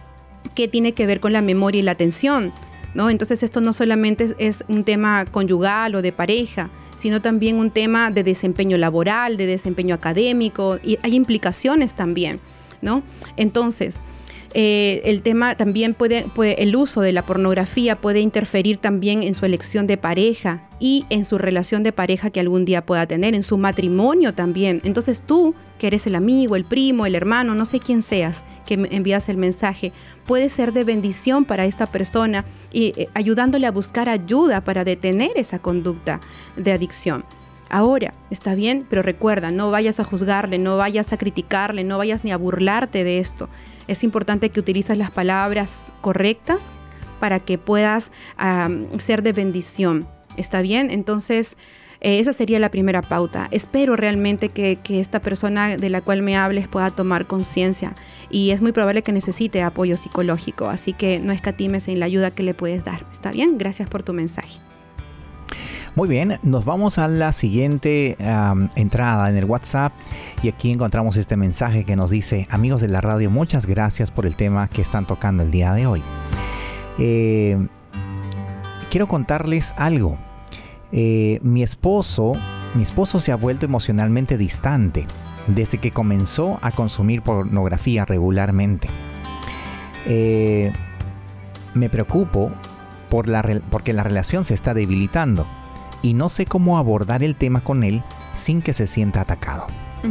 que tiene que ver con la memoria y la atención, ¿no? Entonces esto no solamente es un tema conyugal o de pareja, sino también un tema de desempeño laboral, de desempeño académico, y hay implicaciones también, ¿no? Entonces, Eh, el tema también puede, puede, el uso de la pornografía puede interferir también en su elección de pareja y en su relación de pareja que algún día pueda tener, en su matrimonio también. Entonces tú, que eres el amigo, el primo, el hermano, no sé quién seas, que me envías el mensaje, puede ser de bendición para esta persona y eh, ayudándole a buscar ayuda para detener esa conducta de adicción. Ahora, está bien, pero recuerda, no vayas a juzgarle, no vayas a criticarle, no vayas ni a burlarte de esto. Es importante que utilices las palabras correctas para que puedas um, ser de bendición. ¿Está bien? Entonces, eh, esa sería la primera pauta. Espero realmente que, que esta persona de la cual me hables pueda tomar conciencia y es muy probable que necesite apoyo psicológico, así que no escatimes en la ayuda que le puedes dar. ¿Está bien? Gracias por tu mensaje. Muy bien, nos vamos a la siguiente um, entrada en el WhatsApp y aquí encontramos este mensaje que nos dice: amigos de la radio, muchas gracias por el tema que están tocando el día de hoy. Eh, quiero contarles algo. Eh, mi esposo, mi esposo se ha vuelto emocionalmente distante desde que comenzó a consumir pornografía regularmente. Eh, me preocupo por la, porque la relación se está debilitando. Y no sé cómo abordar el tema con él sin que se sienta atacado.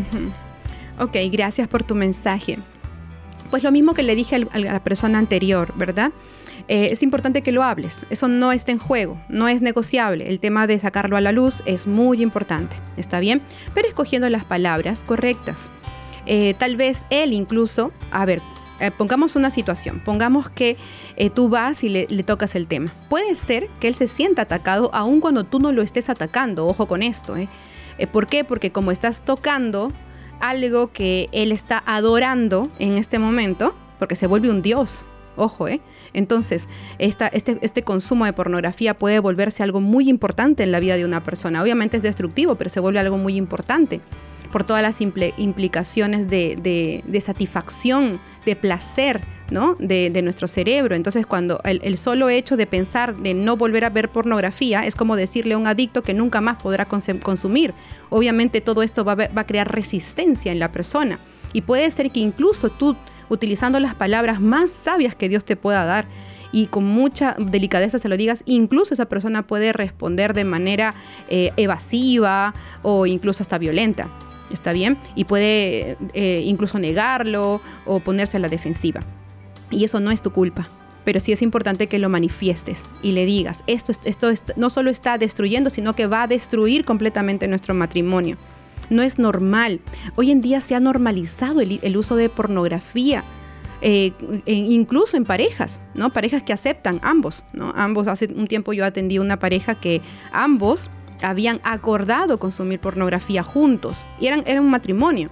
Uh-huh. Ok, gracias por tu mensaje. Pues lo mismo que le dije a la persona anterior, ¿verdad? Eh, es importante que lo hables. Eso no está en juego, no es negociable. El tema de sacarlo a la luz es muy importante, ¿está bien? Pero escogiendo las palabras correctas. Eh, tal vez él incluso, a ver, Eh, pongamos una situación, pongamos que eh, tú vas y le, le tocas el tema. Puede ser que él se sienta atacado aun cuando tú no lo estés atacando, ojo con esto. ¿eh? Eh, ¿Por qué? Porque como estás tocando algo que él está adorando en este momento, porque se vuelve un dios, ojo, ¿eh? Entonces, esta, este, este consumo de pornografía puede volverse algo muy importante en la vida de una persona. Obviamente es destructivo, pero se vuelve algo muy importante por todas las impl- implicaciones de, de, de satisfacción, de placer, ¿no? de, de nuestro cerebro. Entonces, cuando el, el solo hecho de pensar de no volver a ver pornografía es como decirle a un adicto que nunca más podrá cons- consumir. Obviamente todo esto va a, va a crear resistencia en la persona y puede ser que incluso tú, utilizando las palabras más sabias que Dios te pueda dar y con mucha delicadeza se lo digas, incluso esa persona puede responder de manera eh, evasiva o incluso hasta violenta. ¿Está bien? Y puede eh, incluso negarlo o ponerse a la defensiva. Y eso no es tu culpa. Pero sí es importante que lo manifiestes y le digas, esto, esto, esto no solo está destruyendo, sino que va a destruir completamente nuestro matrimonio. No es normal. Hoy en día se ha normalizado el, el uso de pornografía, eh, incluso en parejas, ¿no? Parejas que aceptan ambos, ¿no? Ambos, hace un tiempo yo atendí una pareja que ambos habían acordado consumir pornografía juntos y eran, era un matrimonio.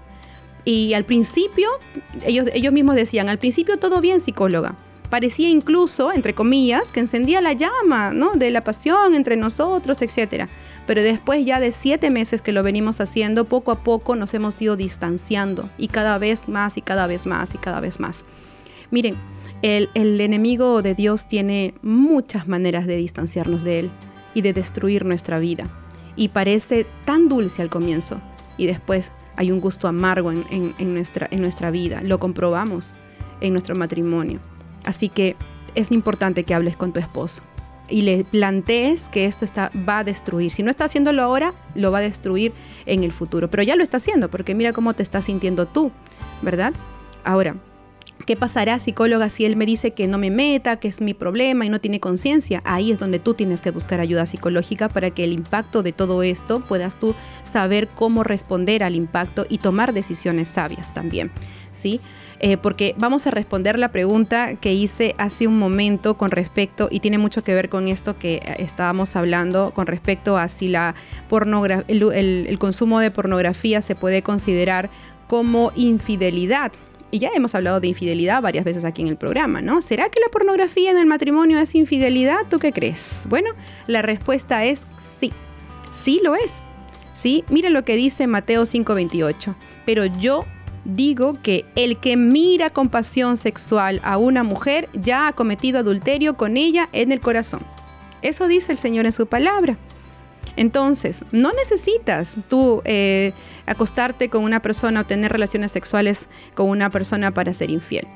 Y al principio, ellos, ellos mismos decían, al principio todo bien, psicóloga. Parecía incluso, entre comillas, que encendía la llama, ¿no? de la pasión entre nosotros, etcétera. Pero después ya de siete meses que lo venimos haciendo, poco a poco nos hemos ido distanciando y cada vez más y cada vez más y cada vez más. Miren, el, el enemigo de Dios tiene muchas maneras de distanciarnos de él y de destruir nuestra vida. Y parece tan dulce al comienzo y después hay un gusto amargo en, en, en, nuestra, en nuestra vida. Lo comprobamos en nuestro matrimonio. Así que es importante que hables con tu esposo y le plantees que esto está, va a destruir. Si no está haciéndolo ahora, lo va a destruir en el futuro. Pero ya lo está haciendo porque mira cómo te estás sintiendo tú, ¿verdad? Ahora, ¿qué pasará, psicóloga, si él me dice que no me meta, que es mi problema y no tiene conciencia? Ahí es donde tú tienes que buscar ayuda psicológica para que el impacto de todo esto puedas tú saber cómo responder al impacto y tomar decisiones sabias también, ¿sí? Eh, porque vamos a responder la pregunta que hice hace un momento con respecto, y tiene mucho que ver con esto que estábamos hablando, con respecto a si la pornogra- el, el, el consumo de pornografía se puede considerar como infidelidad. Y ya hemos hablado de infidelidad varias veces aquí en el programa, ¿no? ¿Será que la pornografía en el matrimonio es infidelidad? ¿Tú qué crees? Bueno, la respuesta es sí. Sí lo es. ¿Sí? Mira lo que dice Mateo cinco veintiocho. Pero yo digo que el que mira con pasión sexual a una mujer ya ha cometido adulterio con ella en el corazón. Eso dice el Señor en su palabra. Entonces, no necesitas tú eh, acostarte con una persona o tener relaciones sexuales con una persona para ser infiel.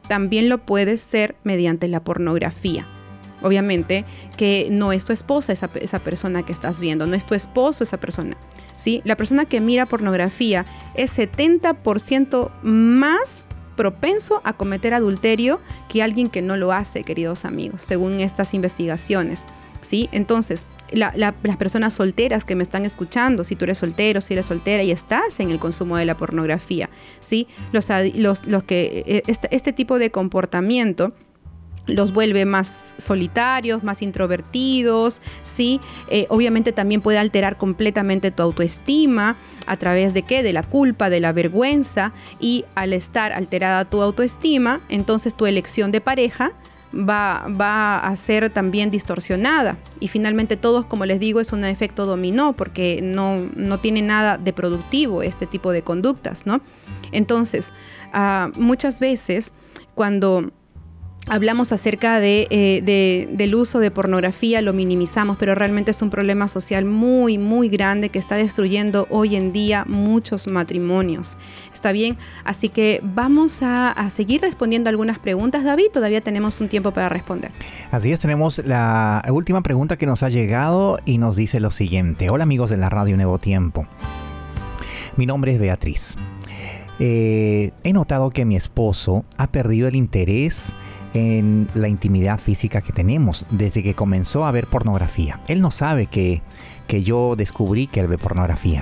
también lo puede ser mediante la pornografía. Obviamente que no es tu esposa esa, esa persona que estás viendo, no es tu esposo esa persona, ¿sí? La persona que mira pornografía es setenta por ciento más propenso a cometer adulterio que alguien que no lo hace, queridos amigos, según estas investigaciones, ¿sí? Entonces, la, la, las personas solteras que me están escuchando, si tú eres soltero, si eres soltera y estás en el consumo de la pornografía, ¿sí? Los, los, los que, este, este tipo de comportamiento los vuelve más solitarios, más introvertidos, ¿sí? Eh, obviamente también puede alterar completamente tu autoestima. ¿A través de qué? De la culpa, de la vergüenza. Y al estar alterada tu autoestima, entonces tu elección de pareja va, va a ser también distorsionada. Y finalmente todos, como les digo, es un efecto dominó, porque no, no tiene nada de productivo este tipo de conductas, ¿no? Entonces, uh, muchas veces cuando hablamos acerca de, eh, de, del uso de pornografía, lo minimizamos, pero realmente es un problema social muy, muy grande que está destruyendo hoy en día muchos matrimonios. ¿Está bien? Así que vamos a, a seguir respondiendo algunas preguntas, David. Todavía tenemos un tiempo para responder. Así es, tenemos la última pregunta que nos ha llegado y nos dice lo siguiente. Hola amigos de la Radio Nuevo Tiempo. Mi nombre es Beatriz. Eh, he notado que mi esposo ha perdido el interés en la intimidad física que tenemos desde que comenzó a ver pornografía. Él no sabe que, que yo descubrí que él ve pornografía,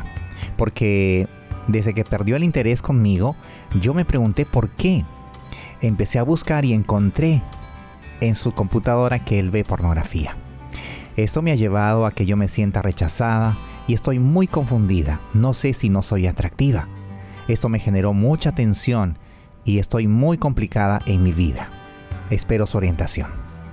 porque desde que perdió el interés conmigo, yo me pregunté por qué. Empecé a buscar y encontré en su computadora que él ve pornografía. Esto me ha llevado a que yo me sienta rechazada y estoy muy confundida. No sé si no soy atractiva. Esto me generó mucha tensión y estoy muy complicada en mi vida. Espero su orientación.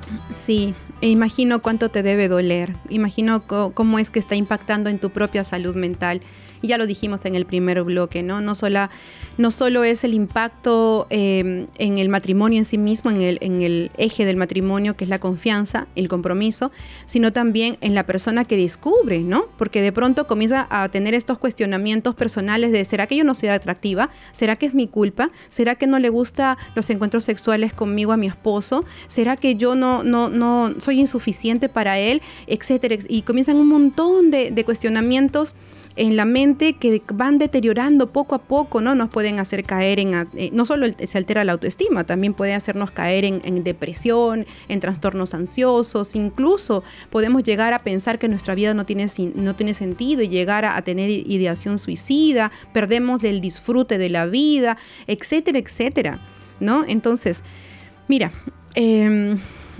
Sí, e imagino cuánto te debe doler. Imagino co- cómo es que está impactando en tu propia salud mental. Y ya lo dijimos en el primer bloque, ¿no? No, sola, no solo es el impacto eh, en el matrimonio en sí mismo, en el, en el eje del matrimonio, que es la confianza, el compromiso, sino también en la persona que descubre, ¿no? Porque de pronto comienza a tener estos cuestionamientos personales de ¿será que yo no soy atractiva? ¿Será que es mi culpa? ¿Será que no le gustan los encuentros sexuales conmigo a mi esposo? ¿Será que yo no, no, no soy insuficiente para él? Etcétera. Y comienzan un montón de, de cuestionamientos en la mente que van deteriorando poco a poco, ¿no? Nos pueden hacer caer en, eh, no solo se altera la autoestima, también puede hacernos caer en, en depresión, en trastornos ansiosos, incluso podemos llegar a pensar que nuestra vida no tiene, no tiene sentido y llegar a, a tener ideación suicida, perdemos el disfrute de la vida, etcétera, etcétera, ¿no? Entonces, mira, eh,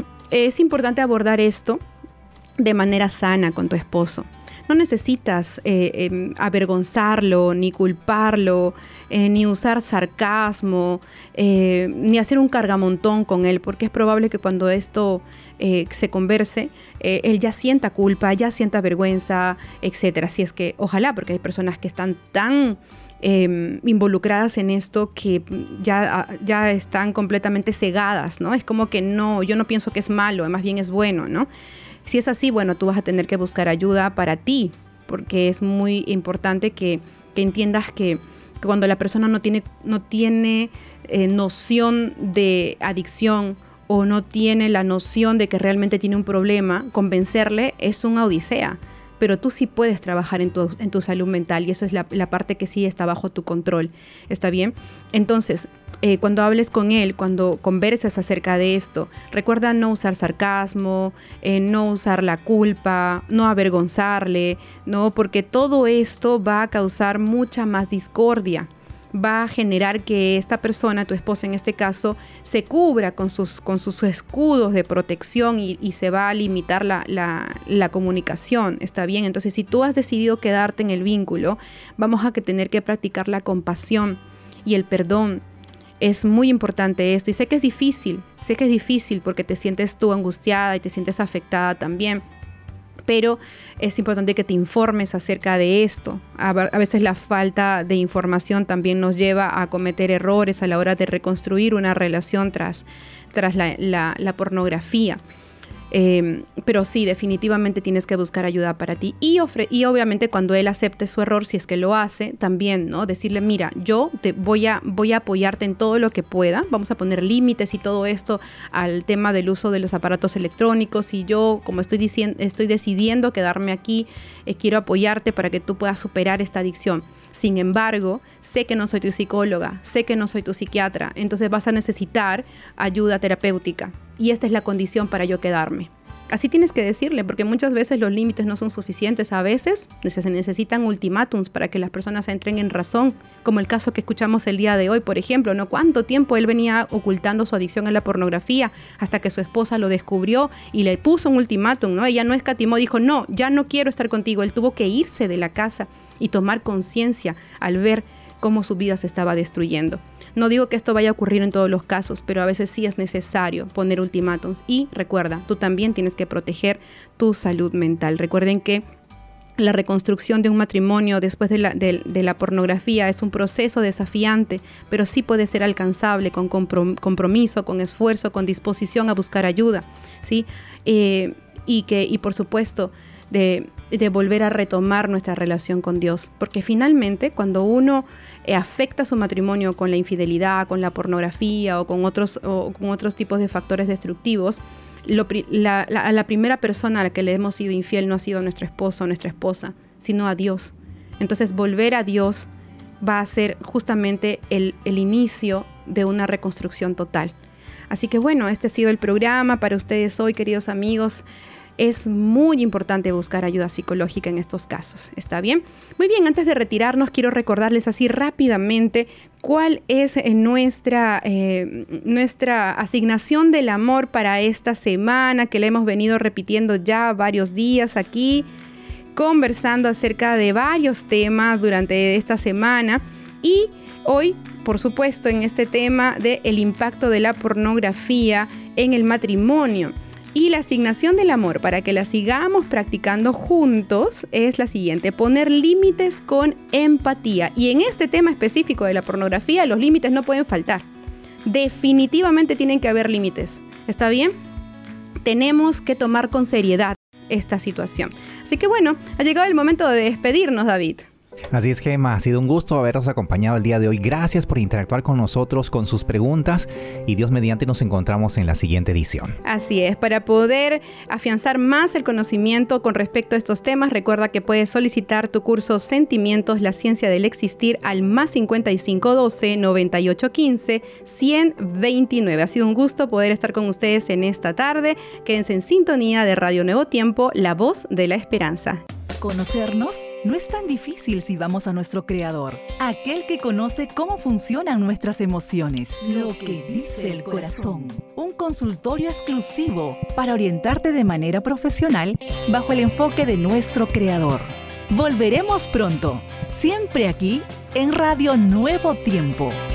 es importante abordar esto de manera sana con tu esposo. No necesitas eh, eh, avergonzarlo, ni culparlo, eh, ni usar sarcasmo, eh, ni hacer un cargamontón con él, porque es probable que cuando esto eh, se converse, eh, él ya sienta culpa, ya sienta vergüenza, etcétera. Así es que, ojalá, porque hay personas que están tan eh, involucradas en esto que ya, ya están completamente cegadas, ¿no? Es como que no, yo no pienso que es malo, más bien es bueno, ¿no? Si es así, bueno, tú vas a tener que buscar ayuda para ti, porque es muy importante que, que entiendas que, que cuando la persona no tiene, no tiene eh, noción de adicción o no tiene la noción de que realmente tiene un problema, convencerle es una odisea. Pero tú sí puedes trabajar en tu, en tu salud mental y eso es la, la parte que sí está bajo tu control. ¿Está bien? Entonces, eh, cuando hables con él, cuando converses acerca de esto, recuerda no usar sarcasmo, eh, no usar la culpa, no avergonzarle, ¿no? Porque todo esto va a causar mucha más discordia. Va a generar que esta persona, tu esposa en este caso, se cubra con sus, con sus escudos de protección y, y se va a limitar la, la, la comunicación, ¿está bien? Entonces, si tú has decidido quedarte en el vínculo, vamos a que tener que practicar la compasión y el perdón. Es muy importante esto y sé que es difícil, sé que es difícil porque te sientes tú angustiada y te sientes afectada también. Pero es importante que te informes acerca de esto. A, a veces la falta de información también nos lleva a cometer errores a la hora de reconstruir una relación tras, tras la, la, la pornografía. Eh, pero sí, definitivamente tienes que buscar ayuda para ti. Y, ofre- y obviamente cuando él acepte su error, si es que lo hace, también, ¿no? Decirle, mira, yo te voy a, voy a apoyarte en todo lo que pueda. Vamos a poner límites y todo esto al tema del uso de los aparatos electrónicos. Y yo, como estoy, diciendo, estoy decidiendo quedarme aquí, eh, quiero apoyarte para que tú puedas superar esta adicción. Sin embargo, sé que no soy tu psicóloga, sé que no soy tu psiquiatra, entonces vas a necesitar ayuda terapéutica. Y esta es la condición para yo quedarme. Así tienes que decirle, porque muchas veces los límites no son suficientes. A veces se necesitan ultimátums para que las personas entren en razón, como el caso que escuchamos el día de hoy, por ejemplo, ¿no? ¿Cuánto tiempo él venía ocultando su adicción a la pornografía hasta que su esposa lo descubrió y le puso un ultimátum, ¿no? Ella no escatimó, dijo, no, ya no quiero estar contigo. Él tuvo que irse de la casa y tomar conciencia al ver cómo su vida se estaba destruyendo. No digo que esto vaya a ocurrir en todos los casos, pero a veces sí es necesario poner ultimátums. Y recuerda, tú también tienes que proteger tu salud mental. Recuerden que la reconstrucción de un matrimonio después de la, de, de la pornografía es un proceso desafiante, pero sí puede ser alcanzable con compromiso, con esfuerzo, con disposición a buscar ayuda, ¿sí? Eh, y, que, y por supuesto, de, de volver a retomar nuestra relación con Dios. Porque finalmente, cuando uno eh, afecta su matrimonio con la infidelidad, con la pornografía o con otros, o con otros tipos de factores destructivos, Lo, la, la, a la primera persona a la que le hemos sido infiel no ha sido nuestro esposo o nuestra esposa, sino a Dios. Entonces, volver a Dios va a ser justamente el, el inicio de una reconstrucción total. Así que bueno, este ha sido el programa para ustedes hoy, queridos amigos. Es muy importante buscar ayuda psicológica en estos casos, ¿está bien? Muy bien, antes de retirarnos, quiero recordarles así rápidamente cuál es nuestra, eh, nuestra asignación del amor para esta semana, que la hemos venido repitiendo ya varios días aquí, conversando acerca de varios temas durante esta semana. Y hoy, por supuesto, en este tema del impacto de la pornografía en el matrimonio. Y la asignación del amor, para que la sigamos practicando juntos, es la siguiente: poner límites con empatía. Y en este tema específico de la pornografía, los límites no pueden faltar. Definitivamente tienen que haber límites. ¿Está bien? Tenemos que tomar con seriedad esta situación. Así que bueno, ha llegado el momento de despedirnos, David. Así es, Gemma, ha sido un gusto haberos acompañado el día de hoy. Gracias por interactuar con nosotros, con sus preguntas, y Dios mediante nos encontramos en la siguiente edición. Así es, para poder afianzar más el conocimiento con respecto a estos temas, recuerda que puedes solicitar tu curso Sentimientos, la ciencia del existir al más cincuenta y cinco doce, noventa y ocho quince, ciento veintinueve. Ha sido un gusto poder estar con ustedes en esta tarde. Quédense en sintonía de Radio Nuevo Tiempo, la voz de la esperanza. Conocernos no es tan difícil si vamos a nuestro Creador, aquel que conoce cómo funcionan nuestras emociones. Lo que dice el corazón. Un consultorio exclusivo para orientarte de manera profesional bajo el enfoque de nuestro Creador. Volveremos pronto, siempre aquí en Radio Nuevo Tiempo.